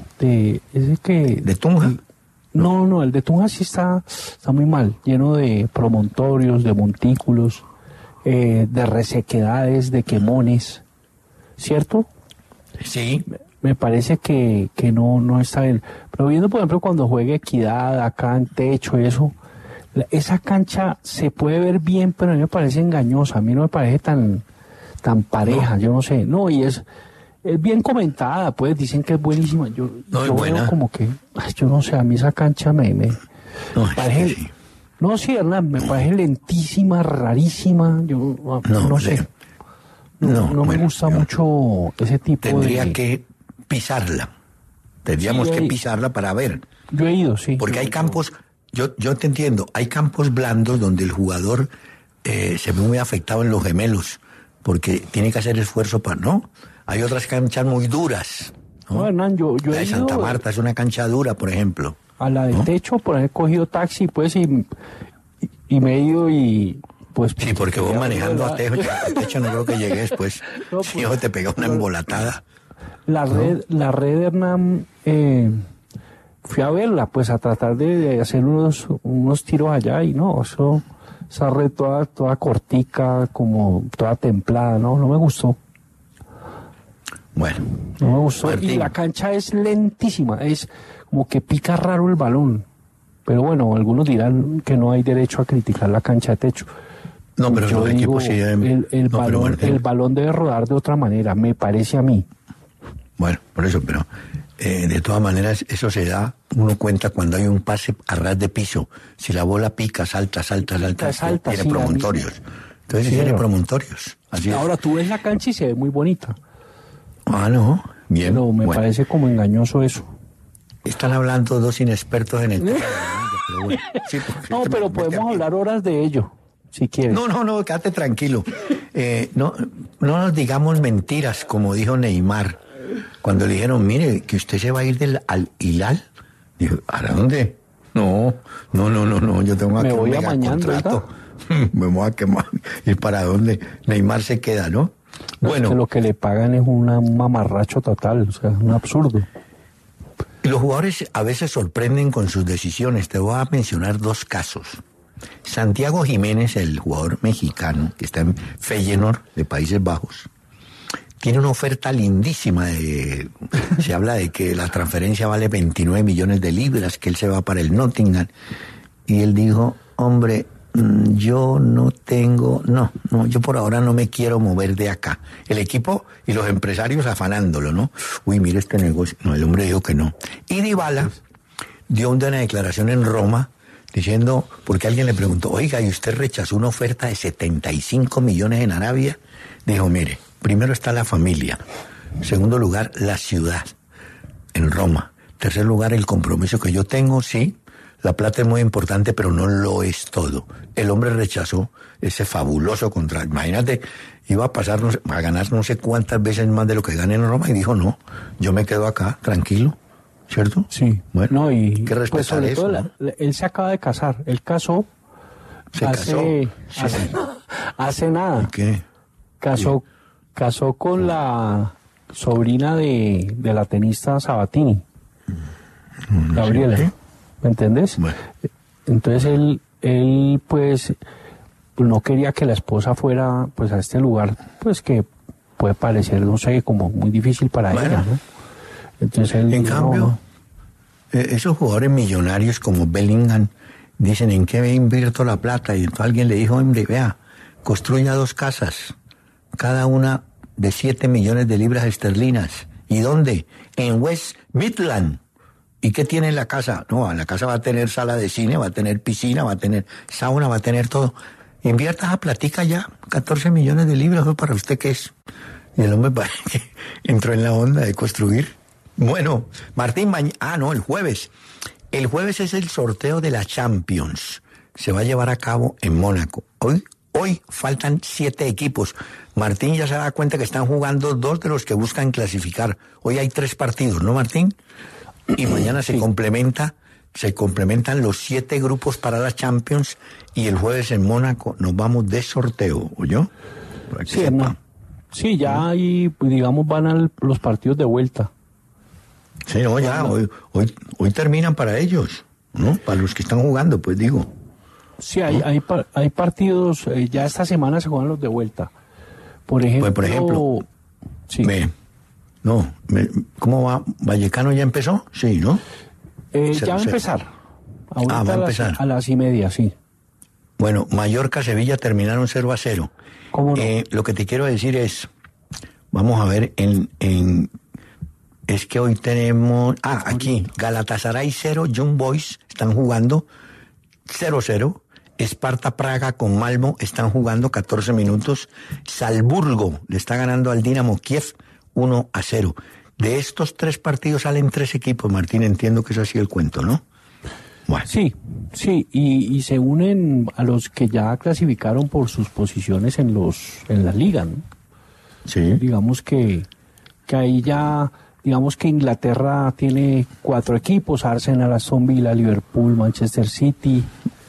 de ese que ¿De Tunja? El, no, no, el de Tunja sí está, está muy mal, lleno de promontorios, de montículos. Eh, de resequedades, de quemones, ¿cierto? Sí. Me parece que, que no, no está bien. Pero viendo, por ejemplo, cuando juegue Equidad, acá en techo y eso, la, esa cancha se puede ver bien, pero a mí me parece engañosa, a mí no me parece tan, tan pareja, no. Yo no sé. No, y es, es bien comentada, pues dicen que es buenísima. Yo, no, yo es buena. Veo como que, ay, yo no sé, a mí esa cancha me... me no, parece... Es que sí. No, sí, Hernán, me parece lentísima, rarísima, yo no, no, no sé. No, no, no bueno, me gusta yo, mucho ese tipo tendría de... Tendría que pisarla. Tendríamos sí, que he, pisarla para ver. Yo he ido, sí. Porque hay campos, yo, yo te entiendo, hay campos blandos donde el jugador eh, se ve muy afectado en los gemelos, porque tiene que hacer esfuerzo para... ¿no? Hay otras canchas muy duras. ¿no? No, Hernán, yo, yo La he de ido... Santa Marta es una cancha dura, por ejemplo. A la de ¿no? techo, por haber cogido taxi, pues, y, y, y me he ido y... Pues, sí, porque vos manejando a techo, a techo no creo que llegues, pues, no, pues si no te pega una embolatada. La ¿no? red, la red, Hernán, eh, fui a verla, pues, a tratar de, de hacer unos, unos tiros allá y no, eso, esa red toda, toda cortica, como toda templada, no, no me gustó. Bueno. No me gustó. Martín. Y la cancha es lentísima, es como que pica raro el balón. Pero bueno, algunos dirán que no hay derecho a criticar la cancha de techo. No, pero yo los digo, equipos sí deben... El, el, no, balón, bueno, el balón debe rodar de otra manera, me parece a mí. Bueno, por eso, pero eh, de todas maneras eso se da, uno cuenta cuando hay un pase a ras de piso. Si la bola pica, salta, salta, salta, salta tiene sí, promontorios. Entonces sí, tiene pero... promontorios. Así Ahora es. tú ves la cancha y se ve muy bonita. Ah, no, bien. Pero me bueno. parece como engañoso eso. Están hablando dos inexpertos en el tema. Pero bueno, sí, no, pero podemos hablar horas de ello, si quieres. No, no, no, quédate tranquilo. Eh, no, no nos digamos mentiras, como dijo Neymar. Cuando le dijeron, mire, que usted se va a ir del Al Hilal. Dijo, ¿a dónde? No, no, no, no, no, yo tengo aquí me voy un mega amañando, contrato. me voy a quemar. ¿Y para dónde? Neymar se queda, ¿no? No, bueno. Es que lo que le pagan es una, un mamarracho total, o sea, un absurdo. Los jugadores a veces sorprenden con sus decisiones. Te voy a mencionar dos casos. Santiago Jiménez, el jugador mexicano que está en Feyenoord de Países Bajos, tiene una oferta lindísima. De, se habla de que la transferencia vale veintinueve millones de libras, que él se va para el Nottingham. Y él dijo, hombre, yo no tengo, no, no, yo por ahora no me quiero mover de acá. El equipo y los empresarios afanándolo, ¿no? Uy, mire este negocio. No, el hombre dijo que no. Y Dybala dio una declaración en Roma diciendo, porque alguien le preguntó, oiga, ¿y usted rechazó una oferta de setenta y cinco millones en Arabia? Dijo, mire, primero está la familia. En segundo lugar, la ciudad, en Roma. En tercer lugar, el compromiso que yo tengo, sí. La plata es muy importante, pero no lo es todo. El hombre rechazó ese fabuloso contrato. Imagínate, iba a pasar, no sé, a ganar no sé cuántas veces más de lo que gana en Roma, y dijo, no, yo me quedo acá, tranquilo, ¿cierto? Sí. Bueno, no, y que respetar pues sobre eso, todo, ¿no? la, él se acaba de casar. Él casó Se hace, casó. hace, Sí. hace nada. ¿Qué? Casó, casó con la sobrina de, de la tenista Sabatini, No Gabriela. sé. ¿Me entendés? Bueno. Entonces él, él pues no quería que la esposa fuera pues a este lugar, pues que puede parecer, no sé, como muy difícil para Bueno. ella, ¿no? Entonces él En dijo, cambio, no, no. eh, esos jugadores millonarios como Bellingham dicen, ¿en qué invierto la plata? Y entonces alguien le dijo, hombre, vea, construya dos casas, cada una de siete millones de libras esterlinas. ¿Y dónde? En West Midland. ¿Y qué tiene la casa? No, la casa va a tener sala de cine, va a tener piscina, va a tener sauna, va a tener todo. Invierta esa platica ya, catorce millones de libras, ¿eso para usted qué es? Y el hombre parece que entró en la onda de construir. Bueno, Martín, mañana, ah, no, el jueves. El jueves es el sorteo de la Champions. Se va a llevar a cabo en Mónaco. Hoy, hoy faltan siete equipos. Martín ya se da cuenta que están jugando dos de los que buscan clasificar. Hoy hay tres partidos, ¿no, Martín? Y mañana se complementa, se complementan los siete grupos para la Champions, y el jueves en Mónaco nos vamos de sorteo, ¿oyó? Para que Sí, sepa. no. Sí, ya ahí, pues, digamos, van al- los partidos de vuelta. Sí, no, ya, hoy, hoy, hoy terminan para ellos, ¿no? Para los que están jugando, pues digo. Sí, hay, hay, par- hay partidos, eh, ya esta semana se juegan los de vuelta. Por ejemplo, Pues, por ejemplo, sí. Ve, no, me- ¿cómo va? ¿Vallecano ya empezó? Sí, ¿no? Eh, cero, ya va a cero. empezar. Ahorita Ah, va a a las- empezar. a las y media, sí. Bueno, Mallorca-Sevilla terminaron cero a cero. ¿Cómo no? Eh, lo que te quiero decir es, vamos a ver, en, en es que hoy tenemos, ah, aquí, Galatasaray cero, Young Boys están jugando cero cero, Esparta Praga con Malmo están jugando catorce minutos, Salzburgo le está ganando al Dinamo Kiev uno a cero. De estos tres partidos salen tres equipos, Martín, entiendo que es así el cuento, ¿no? Bueno. Sí, sí, y, y se unen a los que ya clasificaron por sus posiciones en los en la liga, ¿no? Sí. Digamos que, que ahí ya, digamos que Inglaterra tiene cuatro equipos: Arsenal, Aston Villa, Liverpool, Manchester City.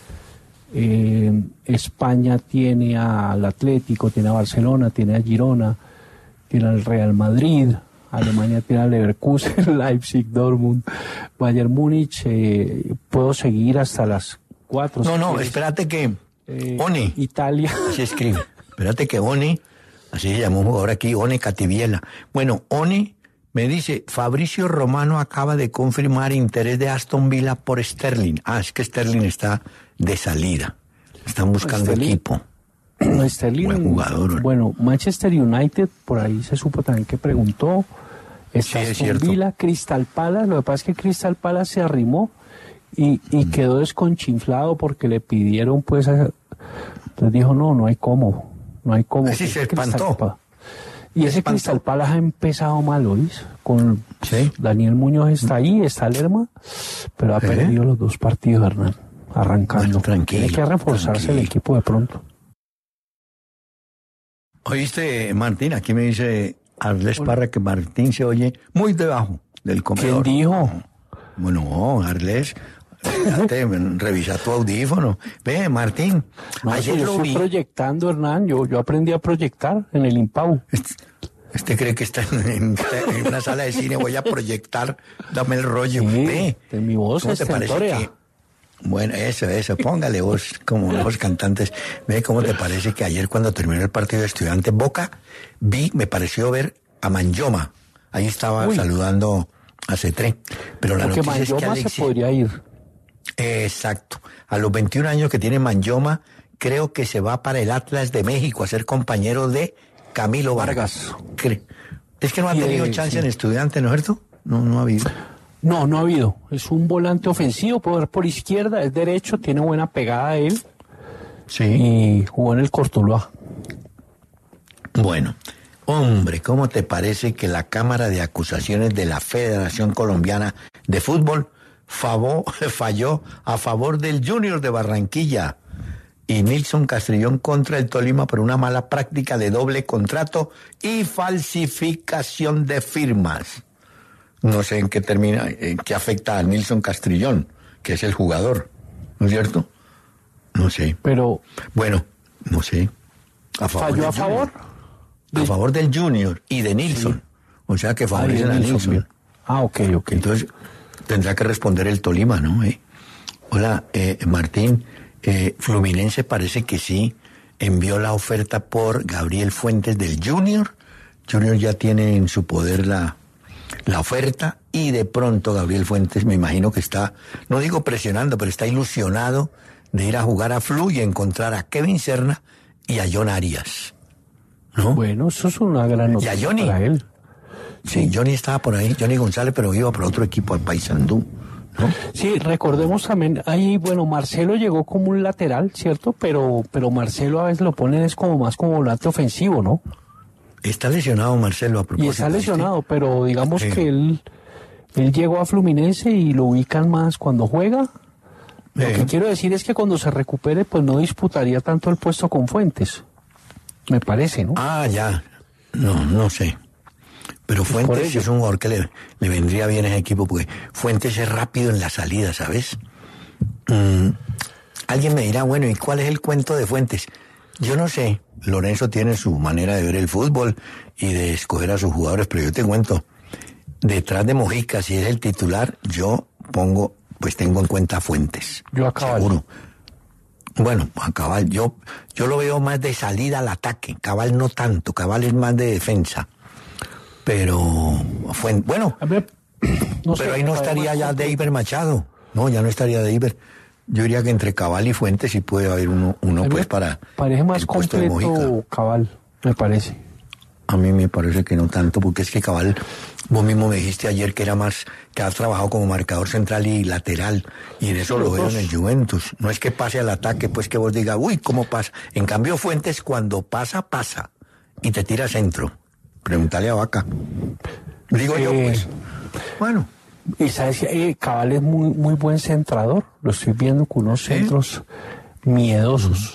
Eh, España tiene al Atlético, tiene a Barcelona, tiene a Girona, tiene al Real Madrid. Alemania tiene al Leverkusen, Leipzig, Dortmund, Bayern Múnich. Eh, puedo seguir hasta las cuatro. No, si no, quieres. espérate que Eh, Oni, Italia. así escribe. Espérate que Oni, así se llamó un jugador aquí, Oni Cativiela. Bueno, Oni me dice, Fabricio Romano acaba de confirmar interés de Aston Villa por Sterling. Ah, es que Sterling está de salida. Están buscando Sterling. equipo. No, Sterling, Buen jugador. Bueno, Manchester United, por ahí se supo también que preguntó. Está Sí, es Aston cierto. Villa, Crystal Palace. Lo que pasa es que Crystal Palace se arrimó y, y quedó desconchinflado porque le pidieron, pues, a- entonces dijo, no, no hay cómo, no hay cómo. Sí, se Crystal espantó. Pa- Y Se ese espantó. Crystal Palace ha empezado mal, ¿oís? Con Sí. Daniel Muñoz está ahí, está Lerma, pero ha ¿Eh? perdido los dos partidos, Hernán, arrancando. Bueno, tranquilo, Tiene que reforzarse tranquilo. el equipo de pronto. Oíste, Martín, aquí me dice Arles Parra que Martín se oye muy debajo del comedor. ¿Quién dijo? Bueno, Arles, Fíjate, revisa tu audífono. Ve, Martín, no, ayer yo lo estoy vi. proyectando, Hernán, yo, yo aprendí a proyectar en el Impau. Este, este cree que está en, en- en una sala de cine, voy a proyectar, dame el rollo. Sí, Ve, de mi voz ¿cómo te parece estentórea. que... Bueno, eso, eso, póngale vos como los cantantes. Ve cómo te parece que ayer cuando terminó el partido de Estudiantes Boca, vi, me pareció ver a Manyoma. Ahí estaba Uy. saludando a Cetré. Pero la Porque noticia es que Manyoma Alexis... se podría ir. Exacto. A los veintiún años que tiene Manyoma, creo que se va para el Atlas de México a ser compañero de Camilo Vargas. Cre- Es que no ha Y, tenido eh, chance sí. en Estudiantes, ¿no es cierto? No, no ha habido. No, no ha habido. Es un volante ofensivo, puede jugar por izquierda, es derecho, tiene buena pegada él Sí. y jugó en el Cortuluá. Bueno, hombre, ¿cómo te parece que la Cámara de Acusaciones de la Federación Colombiana de Fútbol favó- falló a favor del Junior de Barranquilla y Nilson Castrillón contra el Tolima por una mala práctica de doble contrato y falsificación de firmas? No sé en qué termina, en qué afecta a Nilson Castrillón, que es el jugador, ¿no es cierto? No sé. Pero Bueno, no sé. A favor falló del a favor. Junior. A favor del Junior y de Nilsson. O sea que favorecen Ah, a Nilsson, Nilsson. bien. Ah, ok, ok. Entonces, tendrá que responder el Tolima, ¿no? Eh, Hola, eh, Martín. Eh, Fluminense parece que sí envió la oferta por Gabriel Fuentes del Junior. Junior ya tiene en su poder la, la oferta y de pronto Gabriel Fuentes me imagino que está, no digo presionando, pero está ilusionado de ir a jugar a Flu y encontrar a Kevin Serna y a John Arias. ¿No? Bueno, eso es una gran Y a noticia Johnny. para él. Sí, Johnny estaba por ahí, Johnny González, pero iba por otro equipo, al Paysandú, ¿no? Sí, recordemos también, ahí, bueno, Marcelo llegó como un lateral, ¿cierto? Pero, pero Marcelo a veces lo ponen es como más como volante ofensivo, ¿no? Está lesionado Marcelo a propósito. Y está lesionado, pero digamos Sí. que él, él llegó a Fluminense y lo ubican más cuando juega. Lo Sí. que quiero decir es que cuando se recupere, pues no disputaría tanto el puesto con Fuentes. Me parece, ¿no? Ah, ya. No, no sé. Pero Pues por Fuentes ello. es un jugador que le, le vendría bien a ese equipo porque Fuentes es rápido en la salida, ¿sabes? Mm, alguien me dirá, bueno, ¿y cuál es el cuento de Fuentes? Yo no sé. Lorenzo tiene su manera de ver el fútbol y de escoger a sus jugadores, pero yo te cuento, detrás de Mojica, si es el titular, yo pongo, pues tengo en cuenta a Fuentes. Yo a Cabal. Seguro. Bueno, a Cabal, yo, yo lo veo más de salida al ataque. Cabal no tanto, Cabal es más de defensa. Pero, fue, bueno, A ver, no sé, pero ahí no además, estaría ya Deiber Machado. No, ya no estaría Deiber. Yo diría que entre Cabal y Fuentes sí puede haber uno, uno a pues ver, para parece más el puesto de Mojica. completo Cabal, me parece. A mí me parece que no tanto, porque es que Cabal, vos mismo me dijiste ayer que era más, que has trabajado como marcador central y lateral, y en eso Sí, lo los veo dos. en el Juventus. No es que pase al ataque, pues que vos digas, uy, ¿cómo pasa? En cambio, Fuentes, cuando pasa, pasa, y te tira centro. Pregúntale a Vaca. Digo yo, Eh, pues. Bueno, Y sabes que eh, Cabal es muy, muy buen centrador. Lo estoy viendo con unos centros miedosos.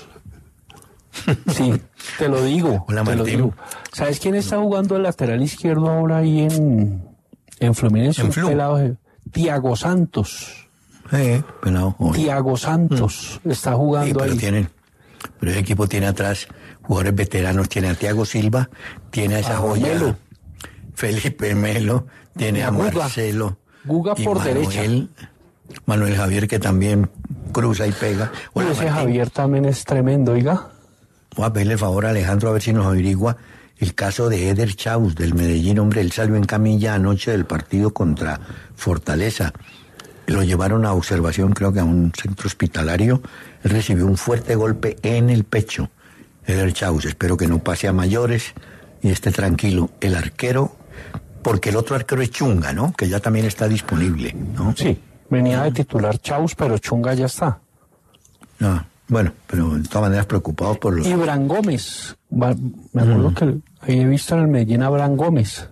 Sí, te lo digo. Hola, te lo Martín. digo. ¿Sabes quién está jugando el lateral izquierdo ahora ahí en, en Fluminense? En Un Flu. pelado de- Tiago Santos. eh, pelado, joven. Tiago Santos está Sí, jugando pero ahí. tienen, pero el equipo tiene atrás jugadores veteranos, tiene a Thiago Silva, tiene a esa A joya, Melo. Felipe Melo, tiene Y a a Guga. Marcelo. Guga y por Manuel, derecha. Manuel Javier que también cruza y pega. Uy, Hola, ese Martín. Javier también es tremendo, oiga. Voy a pedirle el favor a Alejandro a ver si nos averigua el caso de Eder Chaus del Medellín. Hombre, él salió en camilla anoche del partido contra Fortaleza. Lo llevaron a observación, creo que a un centro hospitalario. Él recibió un fuerte golpe en el pecho. Eder Chaus, espero que no pase a mayores y esté tranquilo. El arquero, porque el otro arquero es Chunga, ¿no? Que ya también está disponible, ¿no? Sí, venía de titular Chaus, pero Chunga ya está. Ah, bueno, pero de todas maneras preocupados por los... Y Bran Gómez. Va- Me acuerdo que ahí he visto en el Medellín a Bran Gómez.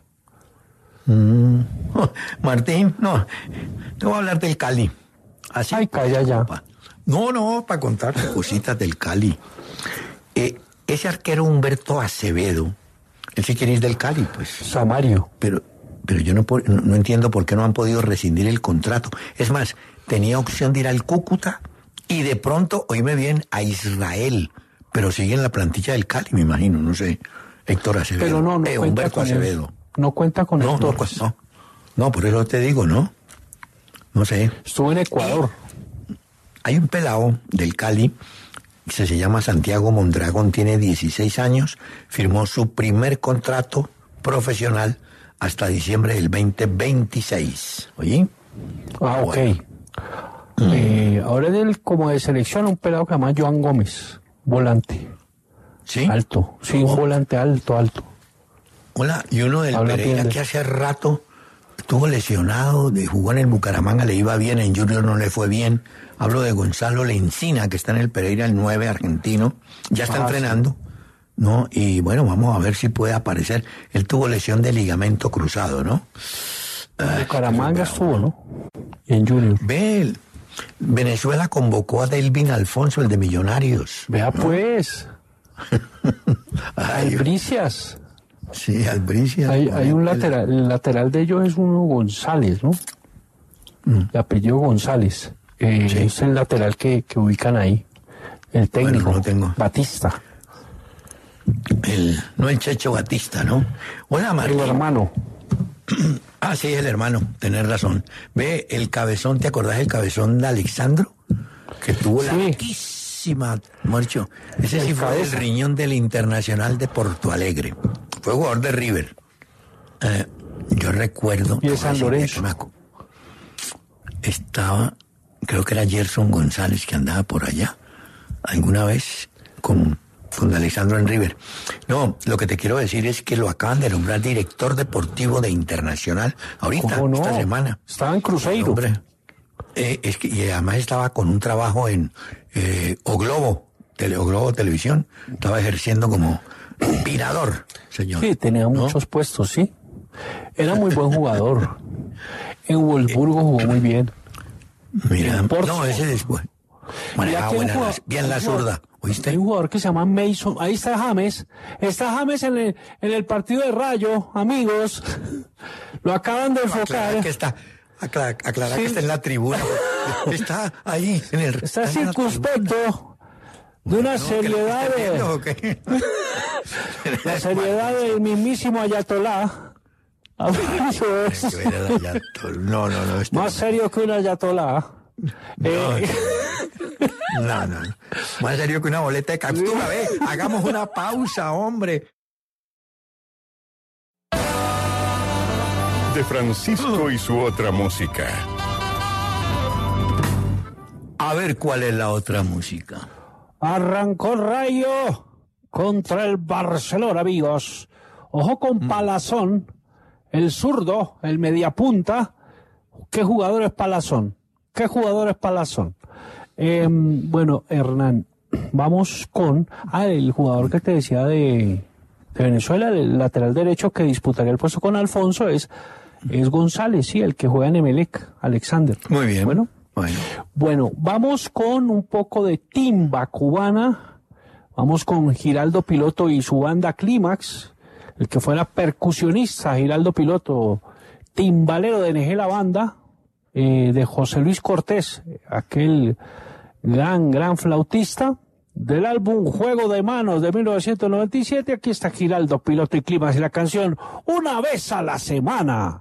Mm. Oh, Martín, no, te voy a hablar del Cali. Así. Ay, calla ya. Pa- No, no, para contarte cositas del Cali. Eh, ese arquero Humberto Acevedo, él sí quiere ir del Cali, pues. Samario. Pero, pero yo no, no, no entiendo por qué no han podido rescindir el contrato. Es más, tenía opción de ir al Cúcuta y de pronto, oíme bien, a Israel, pero sigue en la plantilla del Cali, me imagino, no sé, Héctor Acevedo. Pero no, no eh, cuenta Humberto con Acevedo. Él. No cuenta con no, Héctor. No, no, no, por eso te digo, ¿no? No sé. Estuvo en Ecuador. Hay un pelado del Cali, que se llama Santiago Mondragón, tiene dieciséis años, firmó su primer contrato profesional hasta diciembre del veinte veintiséis. ¿Oye? Ah, ok. Bueno. Eh, ahora es del, como de selección, un pelado que se llama Joan Gómez, volante. ¿Sí? Alto, sí, un volante alto, alto. Hola, y uno del Habla Pereira bien de- que hace rato estuvo lesionado, de jugó en el Bucaramanga, le iba bien, en Junior no le fue bien. Hablo de Gonzalo Lencina, que está en el Pereira, el nueve argentino, ya está Ah, entrenando, ¿no? Y bueno, vamos a ver si puede aparecer. Él tuvo lesión de ligamento cruzado, ¿no? En Bucaramanga estuvo, ¿no? Y en Junior. Ve, el- Venezuela convocó a Delvin Alfonso, el de Millonarios. Vea pues, Ay, Albricias. sí, Albricia. Hay, hay un lateral, el lateral de ellos es uno González, ¿no? El apellido González. Eh, Sí. Es el lateral que, que ubican ahí. El técnico, no tengo. Batista, El, no el Checho Batista, ¿no? Hola, el Martín. hermano. Ah, sí, el hermano, tenés razón. Ve, el cabezón, ¿te acordás del cabezón de Alexandro? Que tuvo la Sí. larguísima, Morcho. Ese sí El fue el cabeza. riñón del Internacional de Porto Alegre. Fue jugador de River. Eh, yo recuerdo... Y de te voy a San decir, Lorenzo. me acu- Estaba, creo que era Gerson González que andaba por allá, alguna vez con, con Alexandro en River. No, lo que te quiero decir es que lo acaban de nombrar director deportivo de Internacional ahorita, ¿Cómo no? esta semana. Estaba en Cruzeiro. Hombre, eh, es que, y además estaba con un trabajo en eh, O Globo, tele, O Globo Televisión, estaba ejerciendo como pirador, señor. Sí, tenía ¿no? muchos puestos, sí. Era muy buen jugador. En Wolfsburgo jugó muy bien. Mira, en Porto. no, ese después. Y Manejaba aquí hay un buena la- jugador- bien la un jugador- zurda, ¿oíste? Hay un jugador que se llama Mason. Ahí está James. Está James en el, en el partido de Rayo, amigos. Lo acaban de Aclarar enfocar. que está, aclarar, aclarar Sí. que está en la tribuna. Está ahí, en el... Está en la tribuna. circunspecto de una No, seriedad ¿que le de... esté viendo o qué? La seriedad del mismísimo Ayatolá. Amigos. Que ver al Ayatolá. No, no, no. Este Más serio que un Ayatolá. Eh, no, no, no. Más serio que una boleta de captura. Ve, hagamos una pausa, hombre. De Francisco y su otra música. A ver cuál es la otra música. Arrancó Rayo contra el Barcelona, amigos. Ojo con Palazón, el zurdo, el mediapunta. ¿Qué jugador es Palazón? ¿Qué jugador es Palazón? Eh, bueno, Hernán, vamos con ah, el jugador que te decía de, de Venezuela, el lateral derecho que disputaría el puesto con Alfonso es, es González, sí, el que juega en Emelec, Alexander. Muy bien. Bueno, Bueno. bueno, vamos con un poco de timba cubana. Vamos con Giraldo Piloto y su banda Clímax. El que fuera percusionista, Giraldo Piloto, timbalero de N G La Banda, eh, de José Luis Cortés, aquel gran, gran flautista. Del álbum Juego de Manos de mil novecientos noventa y siete, aquí está Giraldo Piloto y Clímax y la canción Una vez a la semana.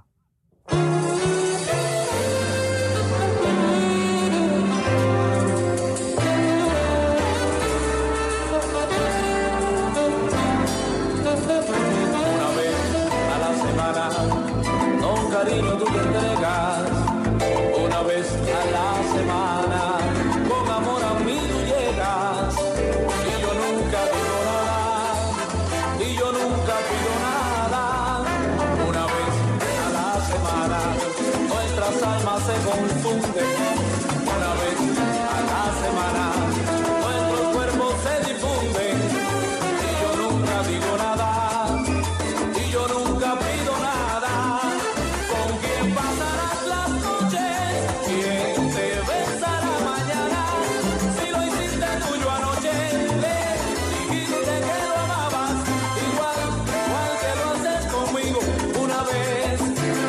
Una vez a la semana, con cariño tú te entregas. Una vez a la semana, con amor a mí tú llegas. Y yo nunca digo nada, y yo nunca pido nada. Una vez a la semana, nuestras almas se confunden. Una vez a la semana, nuestros cuerpos se difunden. Y yo nunca digo nada, y yo nunca pido nada. ¿Con quién pasarás las noches? ¿Quién te besará mañana? Si lo hiciste tuyo anoche, le dijiste que lo amabas, igual, igual que lo haces conmigo. Una vez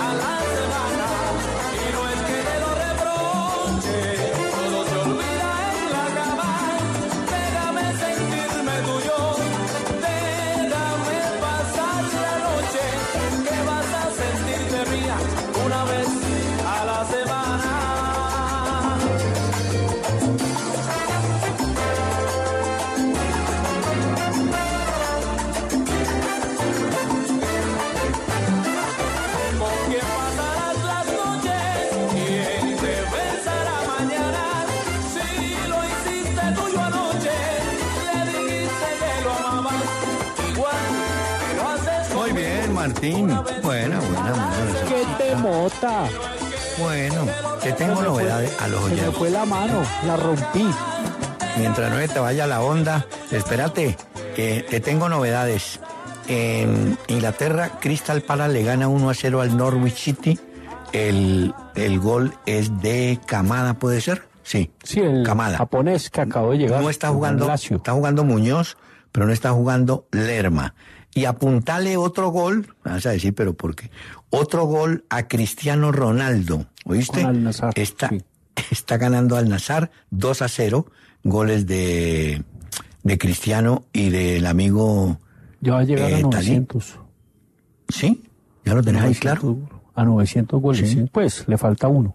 Martín. Buena, buena, buena. ¡Qué temota! Bueno, te tengo novedades a los Se me oyentes. fue la mano, la rompí. Mientras no se te vaya la onda, espérate, que te tengo novedades. En Inglaterra, Crystal Palace le gana uno a cero al Norwich City. El, el gol es de Kamada, ¿puede ser? Sí, Sí, el Kamada. japonés que acabó de llegar. No está jugando, Lazio. está jugando Muñoz, pero no está jugando Lerma. Y apuntale otro gol, vas a decir, pero ¿por qué? Otro gol a Cristiano Ronaldo, ¿oíste? Con Al Nassr, está, sí. está ganando al Nassr dos a cero, goles de, de Cristiano y del amigo... Ya va a llegar eh, a Talí. novecientos. ¿Sí? ¿Ya lo tenés ahí claro? A novecientos goles, Sí. sí. Pues le falta uno.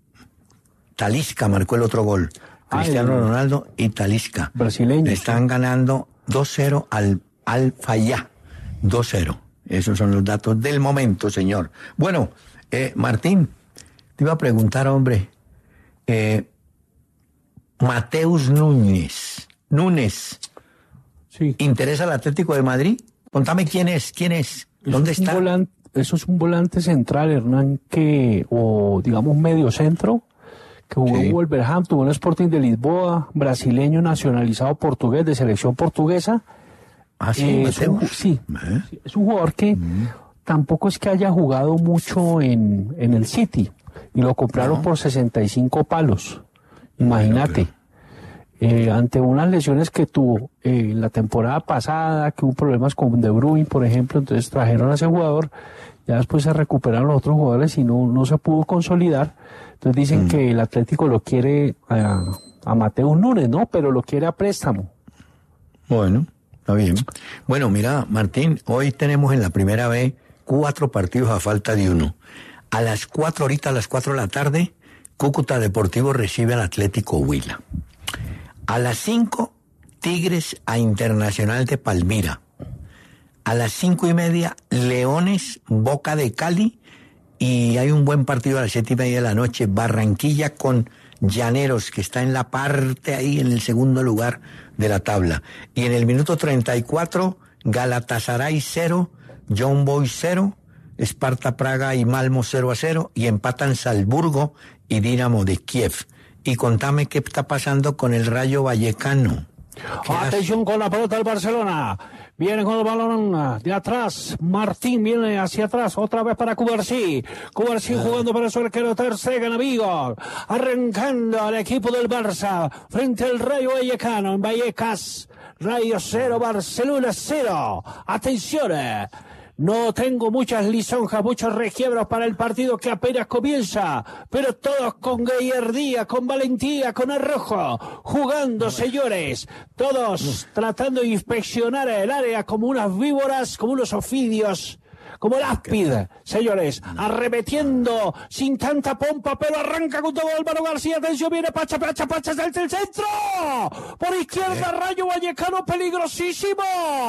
Talisca marcó el otro gol. Ah, Cristiano el- Ronaldo y Talisca. Brasileño, Le están ganando dos cero al Al Fayá. dos cero. Esos son los datos del momento, señor. Bueno, eh, Martín, te iba a preguntar, hombre. Eh, Mateus Núñez. Núñez. Sí. ¿Interesa al Atlético de Madrid? Contame quién es, quién es, dónde Eso es un está. volante- eso es un volante central, Hernán, que, o digamos medio centro, que jugó Sí. en Wolverhampton, un Sporting de Lisboa, brasileño nacionalizado portugués, de selección portuguesa. Ah, sí, Eh, es un, Mateus. ju- sí, ¿Eh? sí, es un jugador que tampoco es que haya jugado mucho en, en el City, y lo compraron No. por sesenta y cinco palos. Imagínate. pero- Eh, ante unas lesiones que tuvo eh, la temporada pasada, que hubo problemas con De Bruyne, por ejemplo, entonces trajeron a ese jugador, ya después se recuperaron los otros jugadores y no, no se pudo consolidar. Entonces dicen que el Atlético lo quiere a, a Mateus Núñez, ¿no? Pero lo quiere a préstamo. Bueno, está bien. Bueno, mira, Martín, hoy tenemos en la primera B cuatro partidos a falta de uno. A las cuatro, ahorita a las cuatro de la tarde, Cúcuta Deportivo recibe al Atlético Huila. A las cinco, Tigres a Internacional de Palmira. A las cinco y media, Leones, Boca de Cali. Y hay un buen partido a las siete y media de la noche, Barranquilla con Llaneros, que está en la parte ahí, en el segundo lugar de la tabla. Y en el minuto treinta y cuatro, Galatasaray cero, Young Boys cero, Esparta Praga y Malmo cero a cero, y empatan Salzburgo y Dinamo de Kiev. Y contame qué está pasando con el Rayo Vallecano. ¿Qué hace? Atención con la pelota del Barcelona. Viene con el balón de atrás. Martín viene hacia atrás. Otra vez para Cubarsí. Cubarsí jugando para su arquero Ter Stegen, amigo. Arrancando al equipo del Barça frente al Rayo Vallecano en Vallecas. Rayo cero, Barcelona cero. Atención. No tengo muchas lisonjas, muchos requiebros para el partido que apenas comienza, pero todos con gallardía, con valentía, con arrojo, jugando, señores, todos tratando de inspeccionar el área como unas víboras, como unos ofidios, como el áspid, señores, arremetiendo sin tanta pompa, pero arranca con todo Álvaro García. Atención, viene Pacha, Pacha, Pacha desde el centro. Por izquierda, Rayo Vallecano, peligrosísimo.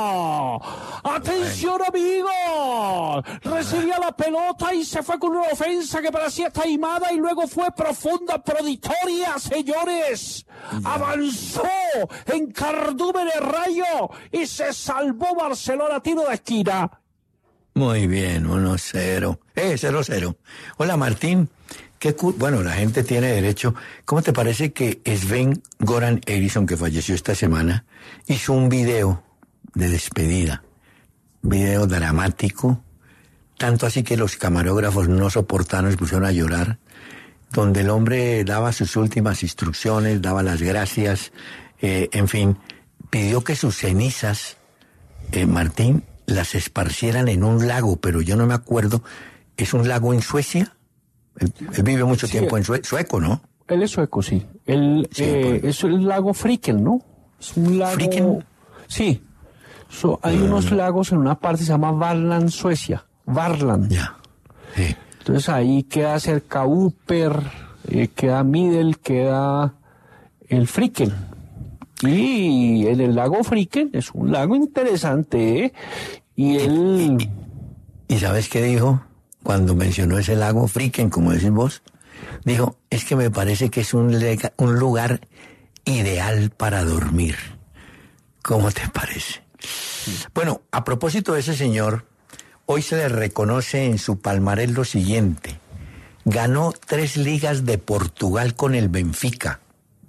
Atención, amigos. Recibía la pelota y se fue con una ofensa que parecía taimada y luego fue profunda, proditoria, señores. Avanzó en cardumen el Rayo y se salvó Barcelona, tiro de esquina. Muy bien, uno cero. Eh, cero cero. Hola, Martín. Qué cu- bueno, la gente tiene derecho. ¿Cómo te parece que Sven Goran Eriksson, que falleció esta semana, hizo un video de despedida? Video dramático. Tanto así que los camarógrafos no soportaron, se pusieron a llorar. Donde el hombre daba sus últimas instrucciones, daba las gracias, eh, en fin, pidió que sus cenizas, eh, Martín, las esparcieran en un lago, pero yo no me acuerdo. ¿Es un lago en Suecia? Él, él vive mucho Sí. tiempo en Sue- sueco, ¿no? Él es sueco, sí. Él, Sí, eh, pues. es el lago Friken, ¿no? Es un lago... ¿Friken? Sí. So, hay unos lagos en una parte que se llama Varland, Suecia. Varland. Ya. Sí. Entonces ahí queda cerca Upper, eh, queda Middle, queda el Friken. Y en el lago Friken es un lago interesante, ¿eh? Y él... ¿Y sabes qué dijo cuando mencionó ese lago Friken, como decís vos? Dijo, es que me parece que es un, lega- un lugar ideal para dormir. ¿Cómo te parece? Bueno, a propósito de ese señor, hoy se le reconoce en su palmarés lo siguiente. Ganó tres ligas de Portugal con el Benfica.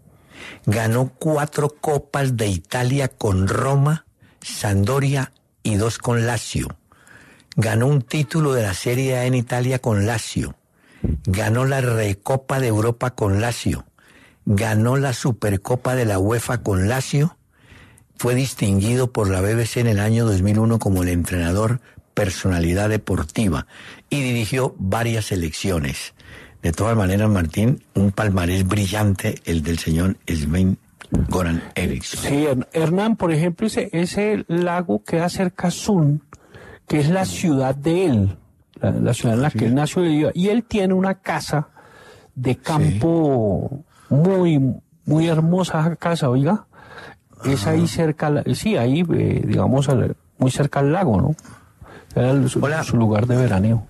Ganó cuatro copas de Italia con Roma, Sampdoria y dos con Lazio. Ganó un título de la Serie A en Italia con Lazio. Ganó la Recopa de Europa con Lazio. Ganó la Supercopa de la UEFA con Lazio. Fue distinguido por la B B C en el año dos mil uno como el entrenador personalidad deportiva y dirigió varias selecciones. De todas maneras, Martín, un palmarés brillante el del señor Sven Goran Eriksson. Sí, Hernán, por ejemplo, ese, ese lago queda cerca a Sun, que es la ciudad de él, la, la ciudad en la sí. que él nació y él tiene una casa de campo sí. muy, muy hermosa casa, oiga. Es ahí cerca, sí, ahí, eh, digamos, al, muy cerca al lago, ¿no? Era su, su lugar de veraneo.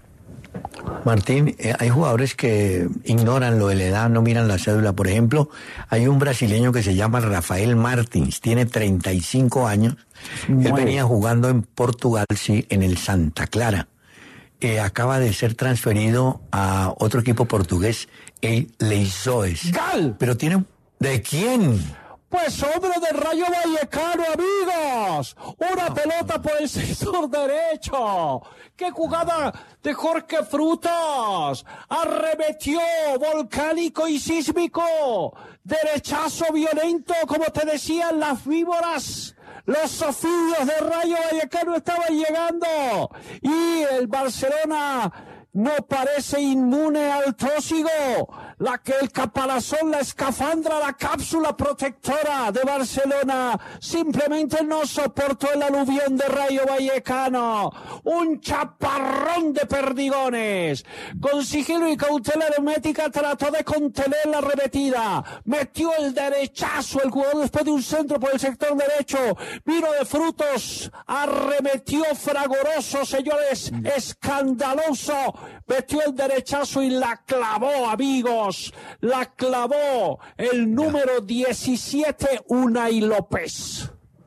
Martín, eh, hay jugadores que ignoran lo de la edad, no miran la cédula. Por ejemplo, hay un brasileño que se llama Rafael Martins, tiene treinta y cinco años. Nueve. Él venía jugando en Portugal, sí, en el Santa Clara. Eh, acaba de ser transferido a otro equipo portugués, el Leisoes. ¡Gal! Pero tiene... ¿De quién? Pues hombre del Rayo Vallecano, amigos. Una no, pelota no. por el sector derecho. ¡Qué jugada de Jorge Frutos! Arremetió, volcánico y sísmico. Derechazo violento, como te decían las víboras. Los ofidios del Rayo Vallecano estaban llegando. Y el Barcelona no parece inmune al tóxico. La que el caparazón, la escafandra, la cápsula protectora de Barcelona simplemente no soportó el aluvión de Rayo Vallecano. Un chaparrón de perdigones. Con sigilo y cautela hermética trató de contener la arremetida. Metió el derechazo el jugador después de un centro por el sector derecho. Vino de Frutos. Arremetió fragoroso, señores. Escandaloso. Metió el derechazo y la clavó, amigos. La clavó el número diecisiete, Unai López.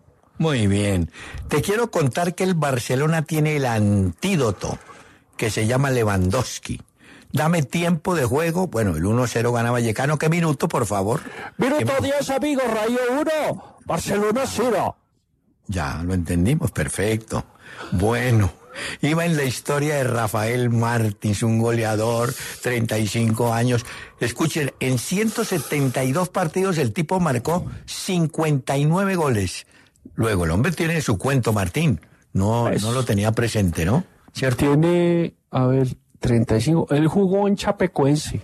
Muy bien. Te quiero contar que el Barcelona tiene el antídoto que se llama Lewandowski. Dame tiempo de juego. Bueno, el uno cero gana Vallecano. ¿Qué minuto, por favor? Minuto diez, amigos. Rayo uno, Barcelona cero. Ya, lo entendimos. Perfecto. Bueno. Iba en la historia de Rafael Martins, un goleador, treinta y cinco años. Escuchen, en ciento setenta y dos partidos el tipo marcó cincuenta y nueve goles. Luego el hombre tiene su cuento, Martín. No, pues, no lo tenía presente, ¿no? ¿Cierto? Tiene, a ver, treinta y cinco. Él jugó en Chapecoense.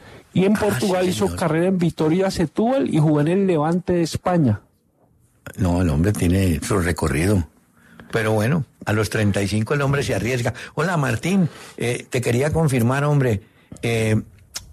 Y en ah, Portugal sí, hizo carrera en Vitoria Setúbal y jugó en el Levante de España. No, el hombre tiene su recorrido. Pero bueno, a los treinta y cinco el hombre se arriesga. Hola, Martín, eh, te quería confirmar, hombre, eh,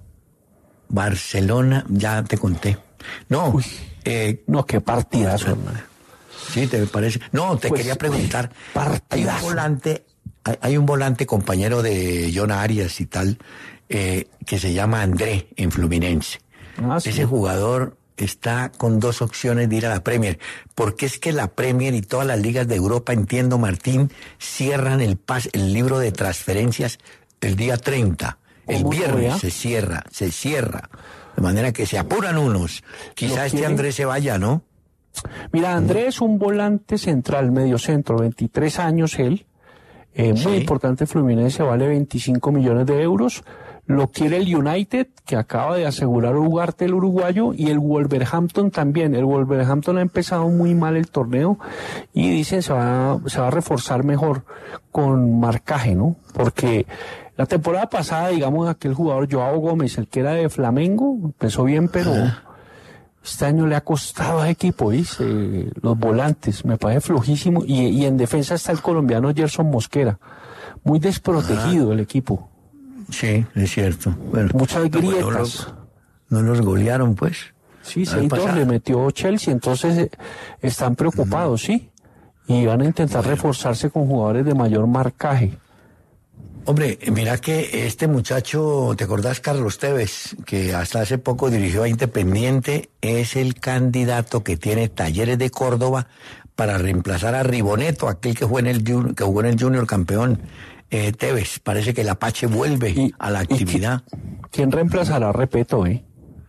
Barcelona, ya te conté. No, Uy, eh, no, qué partidazo, hermano. Sí, te parece. No, te pues, quería preguntar. Partidazo. Hay un volante, hay, hay un volante compañero de John Arias y tal, eh, que se llama André en Fluminense. Ah, sí. Ese jugador está con dos opciones de ir a la Premier, porque es que la Premier y todas las ligas de Europa, entiendo, Martín, cierran el pas, el libro de transferencias el día treinta. El viernes se cierra, se cierra. De manera que se apuran unos. Quizá este Andrés se vaya, ¿no? Mira, Andrés es un volante central, medio centro, veintitrés años él. Eh, muy sí. importante, Fluminense, vale veinticinco millones de euros. Lo quiere el United, que acaba de asegurar Ugarte, el uruguayo, y el Wolverhampton también. El Wolverhampton ha empezado muy mal el torneo y dicen se va, se va a reforzar mejor con marcaje, ¿no? Porque la temporada pasada, digamos, aquel jugador Joao Gómez, el que era de Flamengo, empezó bien, pero este año le ha costado a equipo, ¿viste? Los volantes, me parece flojísimo. Y, y en defensa está el colombiano Gerson Mosquera. Muy desprotegido ah. el equipo. Sí, es cierto. Bueno, muchas grietas. No los, no los golearon, pues. Sí, seis dos le metió Chelsea, entonces eh, están preocupados, uh-huh. sí. Y van a intentar bueno. reforzarse con jugadores de mayor marcaje. Hombre, mira que este muchacho, ¿te acordás, Carlos Tevez, que hasta hace poco dirigió a Independiente? Es el candidato que tiene Talleres de Córdoba para reemplazar a Riboneto, aquel que jugó en el, que jugó en el Junior campeón. eh, Tevez, parece que el Apache vuelve y, a la actividad. ¿Quién, quién reemplazará a Repeto, eh?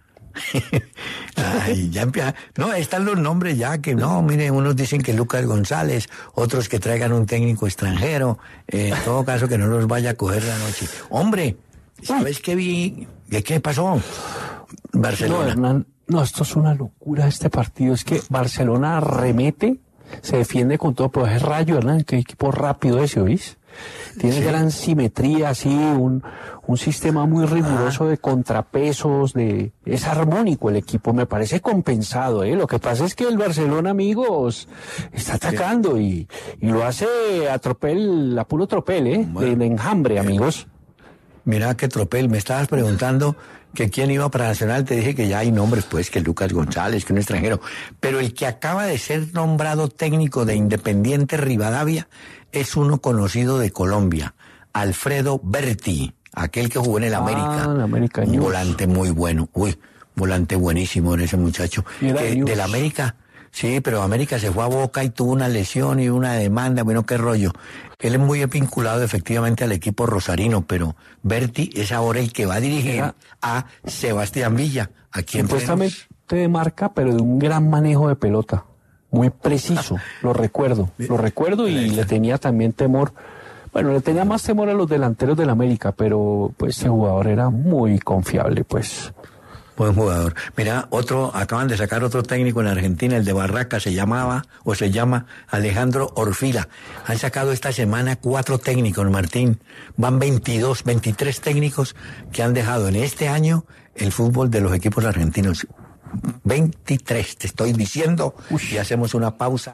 Ay, ya empieza. No, están los nombres ya que no, miren, unos dicen que Lucas González, otros que traigan un técnico extranjero, eh, en todo caso que no los vaya a coger la noche. Hombre, ¿sabes qué vi? ¿Qué, qué pasó? Barcelona. No, Hernán, no, esto es una locura este partido, es que Barcelona remete, se defiende con todo, pero es Rayo, Hernán, qué equipo rápido ese, ¿oís? Tiene sí. gran simetría, así, un, un sistema muy riguroso ah. de contrapesos, de es armónico el equipo, me parece compensado, ¿eh? Lo que pasa es que el Barcelona, amigos, está atacando sí. y, y lo hace a tropel, a puro tropel, ¿eh? Bueno, de, de enjambre, eh, amigos. Mira qué tropel, me estabas preguntando que quién iba para Nacional, te dije que ya hay nombres, pues, que Lucas González, que un extranjero, pero el que acaba de ser nombrado técnico de Independiente Rivadavia es uno conocido de Colombia, Alfredo Berti, aquel que jugó en el América, ah, América un News. volante muy bueno, uy, volante buenísimo en ese muchacho, que del América, sí, pero América se fue a Boca y tuvo una lesión y una demanda, bueno, qué rollo. Él es muy vinculado efectivamente al equipo rosarino, pero Berti es ahora el que va a dirigir Era, a Sebastián Villa, a quien supuestamente de marca, pero de un gran manejo de pelota. Muy preciso, lo recuerdo, lo recuerdo y le tenía también temor, bueno, le tenía más temor a los delanteros del América, pero pues ese jugador era muy confiable, pues. Buen jugador. Mira, otro, acaban de sacar otro técnico en Argentina, el de Barraca, se llamaba, o se llama Alejandro Orfila. Han sacado esta semana cuatro técnicos, Martín. Van veintidós, veintitrés técnicos que han dejado en este año el fútbol de los equipos argentinos. veintitrés, te estoy diciendo, Uy. y hacemos una pausa.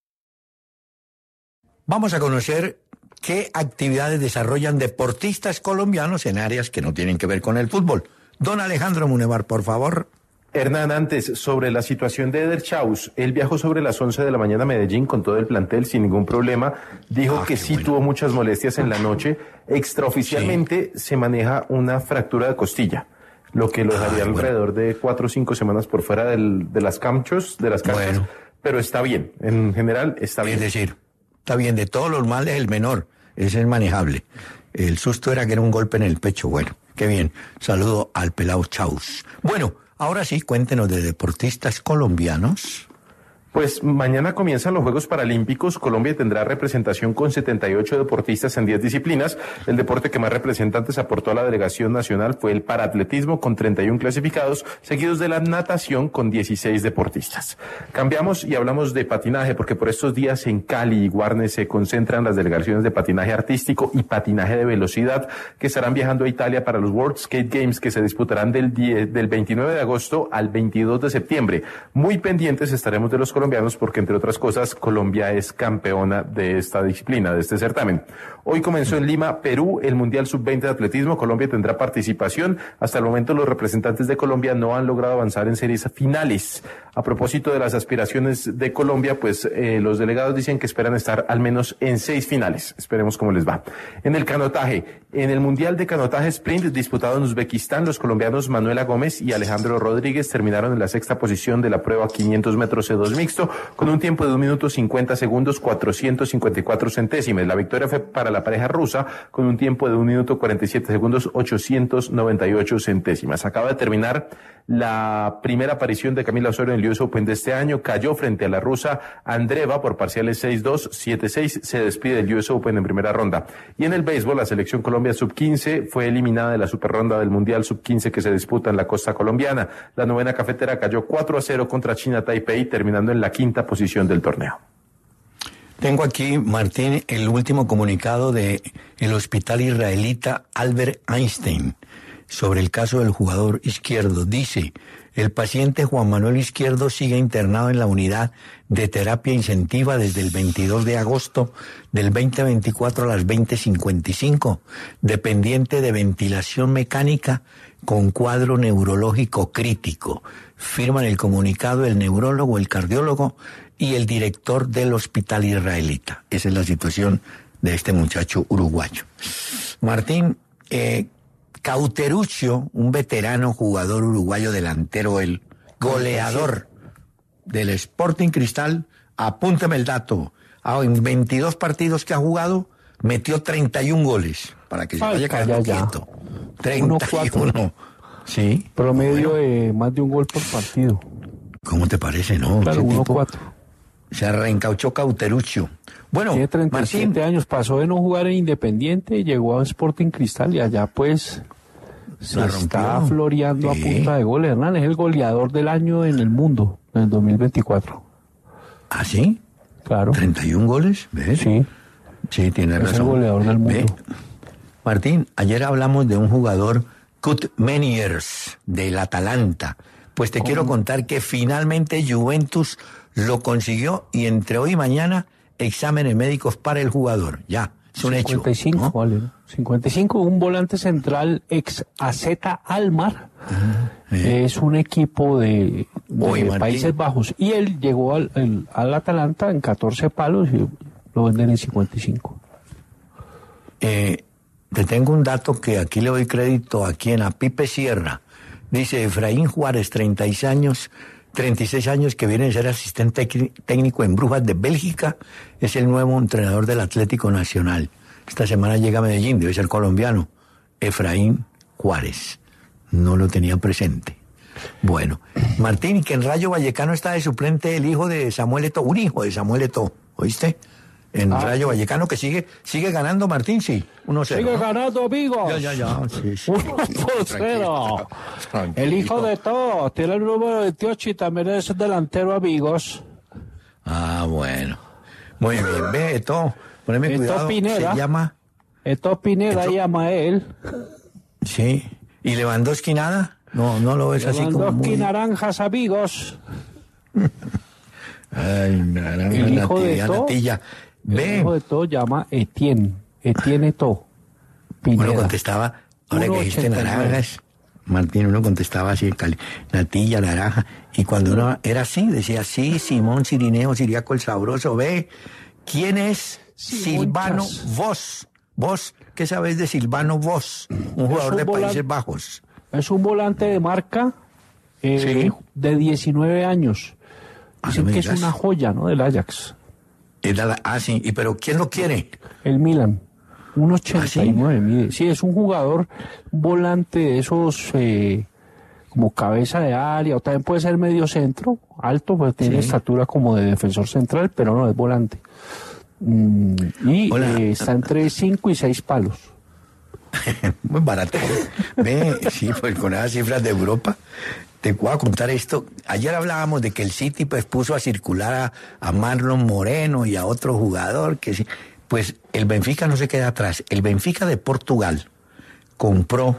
Vamos a conocer qué actividades desarrollan deportistas colombianos en áreas que no tienen que ver con el fútbol. Don Alejandro Munevar, por favor. Hernán, antes, sobre la situación de Eder Chaus, él viajó sobre las once de la mañana a Medellín con todo el plantel sin ningún problema, dijo ah, que sí bueno. tuvo muchas molestias en la noche, extraoficialmente sí. se maneja una fractura de costilla, lo que lo dejaría ah, alrededor bueno. de cuatro o cinco semanas por fuera del, de las canchos, de las canchas, bueno. pero está bien, en general está bien. Es decir, está bien, de todos los males el menor, ese es manejable. El susto era que era un golpe en el pecho, bueno. Qué bien. Saludo al pelao Chaus. Bueno, ahora sí, cuéntenos de deportistas colombianos. Pues mañana comienzan los Juegos Paralímpicos. Colombia tendrá representación con setenta y ocho deportistas en diez disciplinas. El deporte que más representantes aportó a la delegación nacional fue el paraatletismo con treinta y uno clasificados, seguidos de la natación con dieciséis deportistas. Cambiamos y hablamos de patinaje, porque por estos días en Cali y Guarne se concentran las delegaciones de patinaje artístico y patinaje de velocidad que estarán viajando a Italia para los World Skate Games que se disputarán del, diez, del veintinueve de agosto al veintidós de septiembre. Muy pendientes estaremos de los colombianos porque, entre otras cosas, Colombia es campeona de esta disciplina, de este certamen. Hoy comenzó en Lima, Perú, el Mundial sub veinte de atletismo. Colombia tendrá participación. Hasta el momento los representantes de Colombia no han logrado avanzar en series finales. A propósito de las aspiraciones de Colombia, pues eh, los delegados dicen que esperan estar al menos en seis finales. Esperemos cómo les va. En el canotaje, en el Mundial de Canotaje Sprint disputado en Uzbekistán, los colombianos Manuela Gómez y Alejandro Rodríguez terminaron en la sexta posición de la prueba quinientos metros C dos mixto con un tiempo de un minuto cincuenta segundos, cuatrocientos cincuenta y cuatro centésimas. La victoria fue para la pareja rusa con un tiempo de un minuto cuarenta y siete segundos, ochocientos noventa y ocho centésimas. Acaba de terminar la primera aparición de Camila Osorio en el U S Open de este año. Cayó frente a la rusa Andreeva por parciales seis dos, siete seis. Se despide del U S Open en primera ronda. Y en el béisbol, la selección Colombia sub quince fue eliminada de la superronda del Mundial sub quince que se disputa en la costa colombiana. La novena cafetera cayó cuatro a cero contra China Taipei, terminando en la quinta posición del torneo. Tengo aquí, Martín, el último comunicado de el hospital israelita Albert Einstein sobre el caso del jugador Izquierdo. Dice, el paciente Juan Manuel Izquierdo sigue internado en la unidad de terapia intensiva desde el veintidós de agosto del veinte veinticuatro a las veinte cincuenta y cinco, dependiente de ventilación mecánica con cuadro neurológico crítico. Firman el comunicado el neurólogo, el cardiólogo y el director del hospital israelita. Esa es la situación de este muchacho uruguayo. Martín, eh, Cauteruccio, un veterano jugador uruguayo delantero, el goleador del Sporting Cristal, apúntame el dato, ah, en veintidós partidos que ha jugado, metió treinta y un goles, para que se Ay, vaya quedando calla ya. quieto. treinta y uno. Sí. Promedio Bueno, de más de un gol por partido. ¿cómo te parece, no? Claro, Ese uno tipo cuatro. se reencauchó Cauteruccio. Bueno, Tiene treinta y siete Martín, años, pasó de no jugar en Independiente, llegó a Sporting Cristal y allá pues se La está rompió. floreando Sí. a punta de goles. Hernán es el goleador del año en el mundo, en el dos mil veinticuatro. ¿ah, sí? Claro. ¿treinta y un goles? ¿Ves? Sí. Sí, tiene Es el razón. goleador del mundo. Ve, Martín, ayer hablamos de un jugador, Kurt Meniers, del Atalanta. Pues te quiero contar que finalmente Juventus lo consiguió y entre hoy y mañana exámenes médicos para el jugador. Ya, es un cincuenta y cinco, hecho. ¿no? vale, ¿no? cincuenta y cinco, un volante central ex A Z Almar. eh. Es un equipo de, de Uy, Martín. Países Bajos. Y él llegó al, el- al Atalanta en catorce palos y lo venden en cincuenta y cinco. Eh, te tengo un dato que aquí le doy crédito a quien, a Pipe Sierra. Dice Efraín Juárez, treinta y seis años, treinta y seis años, que viene a ser asistente tec- técnico en Brujas de Bélgica, es el nuevo entrenador del Atlético Nacional. Esta semana llega a Medellín, debe ser colombiano. Efraín Juárez. No lo tenía presente. Bueno, Martín, que en Rayo Vallecano está de suplente el hijo de Samuel Eto'o, un hijo de Samuel Eto'o, ¿oíste? En Ah, Rayo Vallecano, que sigue sigue ganando, Martín, sí, uno cero. Sigue ¿no? ganando, amigos. Ya, ya, ya, sí, sí. Uno por cero. El hijo de todo tiene el número veintiocho y también es delantero, amigos. Ah, bueno. Muy bien, ve, Eto'o, poneme Eto'o cuidado, Pineda. se llama, Esto Pineda Esto- llama a él. sí, ¿y Lewandowski nada? No, no lo ves así como Lewandowski muy... naranjas, amigos. Ay, naranja, El hijo de natilla, Eto'o. natilla. El Ve, hijo de todo llama Etienne. Etienne Eto'o Pineda. uno contestaba, ahora que dijiste uno ochenta y nueve. naranjas, Martín, uno contestaba así, cali- natilla, naranja, y cuando uno era así, decía, sí, Simón Cirineo, Siriaco el Sabroso, ve, ¿quién es Simón Silvano Chas. Vos? ¿Vos qué sabés de Silvano Vos? Un jugador un de volante. Países Bajos. Es un volante de marca eh, Sí. de diecinueve años. Ah, Dicen no me que es digas. una joya, ¿no? Del Ajax. Era la- ah, sí, ¿y pero quién lo quiere? El Milan. un ochenta y nueve ¿Ah, mide. Sí, es un jugador volante de esos eh, como cabeza de área, o también puede ser medio centro, alto, pues tiene Sí. estatura como de defensor central, pero no es volante. Mm, y Hola. eh, está entre cinco y seis palos. Muy barato. Ve, sí, pues con esas cifras de Europa. Te voy a contar esto. Ayer hablábamos de que el City pues puso a circular a, a Marlon Moreno y a otro jugador que sí. Pues el Benfica no se queda atrás. El Benfica de Portugal compró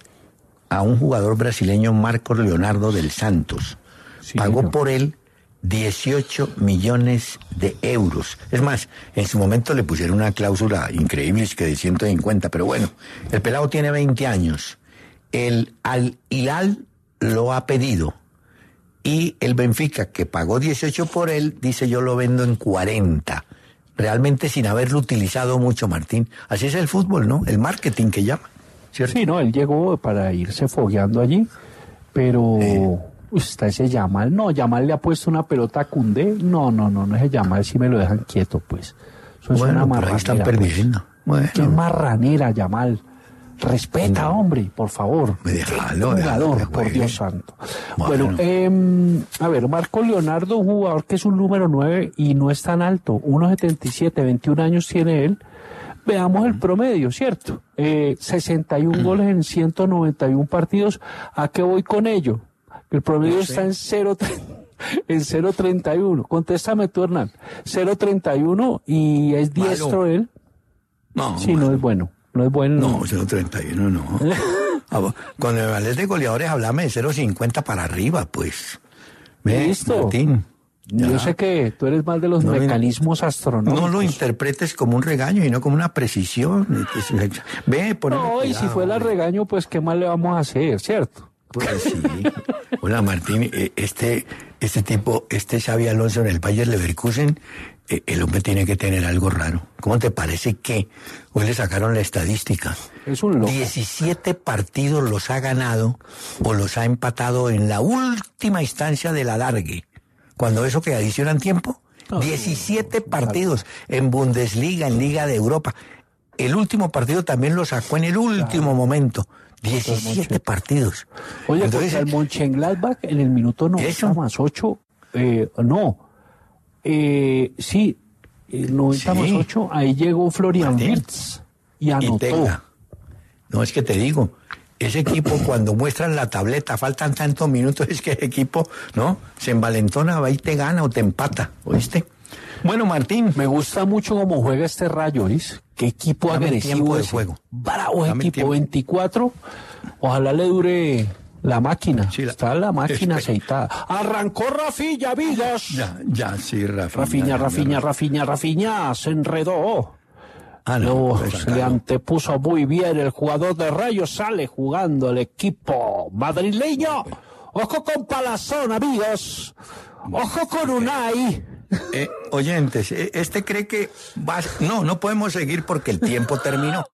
a un jugador brasileño, Marcos Leonardo del Santos. Sí, Pagó señor. por él dieciocho millones de euros. Es más, en su momento le pusieron una cláusula increíble, es que de ciento cincuenta, pero bueno, el pelado tiene veinte años. El Al Hilal lo ha pedido y el Benfica, que pagó dieciocho por él, dice yo lo vendo en cuarenta. Realmente sin haberlo utilizado mucho, Martín. Así es el fútbol, ¿no? El marketing que llama, ¿cierto? Sí, no, él llegó para irse fogueando allí, pero Eh. uy, está ese Yamal. No, Yamal le ha puesto una pelota a Koundé. No, no, no, no es el Yamal, si me lo dejan quieto, pues. Eso es Bueno, una pero ahí están marranera, pues. perdiendo. Bueno. Qué marranera, Yamal. Respeta, hombre, por favor. Me déjalo, Qué déjalo jugador, que por juegue. Dios santo. Bueno. Bueno, eh, a ver, Marco Leonardo, un jugador que es un número nueve y no es tan alto. uno setenta y siete, veintiún años tiene él. Veamos el promedio, ¿cierto? Eh, sesenta y uno goles en ciento noventa y uno partidos. ¿A qué voy con ello? El promedio No sé. está en cero en cero treinta y uno. Contéstame tú, Hernán. cero treinta y uno y es Malo. diestro él. No, Sí, no es bueno. No es bueno. no, cero treinta y uno no. Ah, bueno, cuando me hables de goleadores, hablame de cero cincuenta para arriba, pues. Ve, Listo. Martín, Yo ya. sé que tú eres más de los No, mira, mecanismos astronómicos. No lo interpretes como un regaño y no como una precisión. Ve, poneme No, y si cuidado, fuera hombre. regaño, pues qué más le vamos a hacer, ¿cierto? Pues sí. Hola, Martín, eh, este, este tipo, este Xavi Alonso en el Bayer Leverkusen, eh, el hombre tiene que tener algo raro. ¿Cómo te parece que hoy le sacaron la estadística? Es un loco. diecisiete partidos los ha ganado o los ha empatado en la última instancia del alargue. Cuando eso que adicionan tiempo, Ah, diecisiete partidos en Bundesliga, en Liga de Europa. el último partido también lo sacó en el último claro. momento. diecisiete partidos. Oye, entonces el Mönchengladbach en el minuto noventa más ocho, eh, no, eh, sí, el noventa más ocho, ahí llegó Florian Wirtz y anotó. Y no, es que te digo, ese equipo cuando muestran la tableta, faltan tantos minutos, es que el equipo, ¿no? Se envalentona, va y te gana o te empata, ¿oíste? Bueno, Martín. Me gusta mucho cómo juega este Rayo, ¿oís? Qué equipo Dame agresivo de juego. Bravo Dame equipo, veinticuatro. Ojalá le dure la máquina. Sí, la... Está la máquina Espe... aceitada. Arrancó Rafinha, Vidas. Ya, ya, sí, Rafinha. Rafinha, Rafinha, Rafinha, Rafinha, se enredó. Ah, no, no se le antepuso muy bien el jugador de Rayo, sale jugando el equipo madrileño. Ojo con Palazón, amigos. Ojo con Unai. Eh, oyentes, este cree que va... No, no podemos seguir porque el tiempo terminó.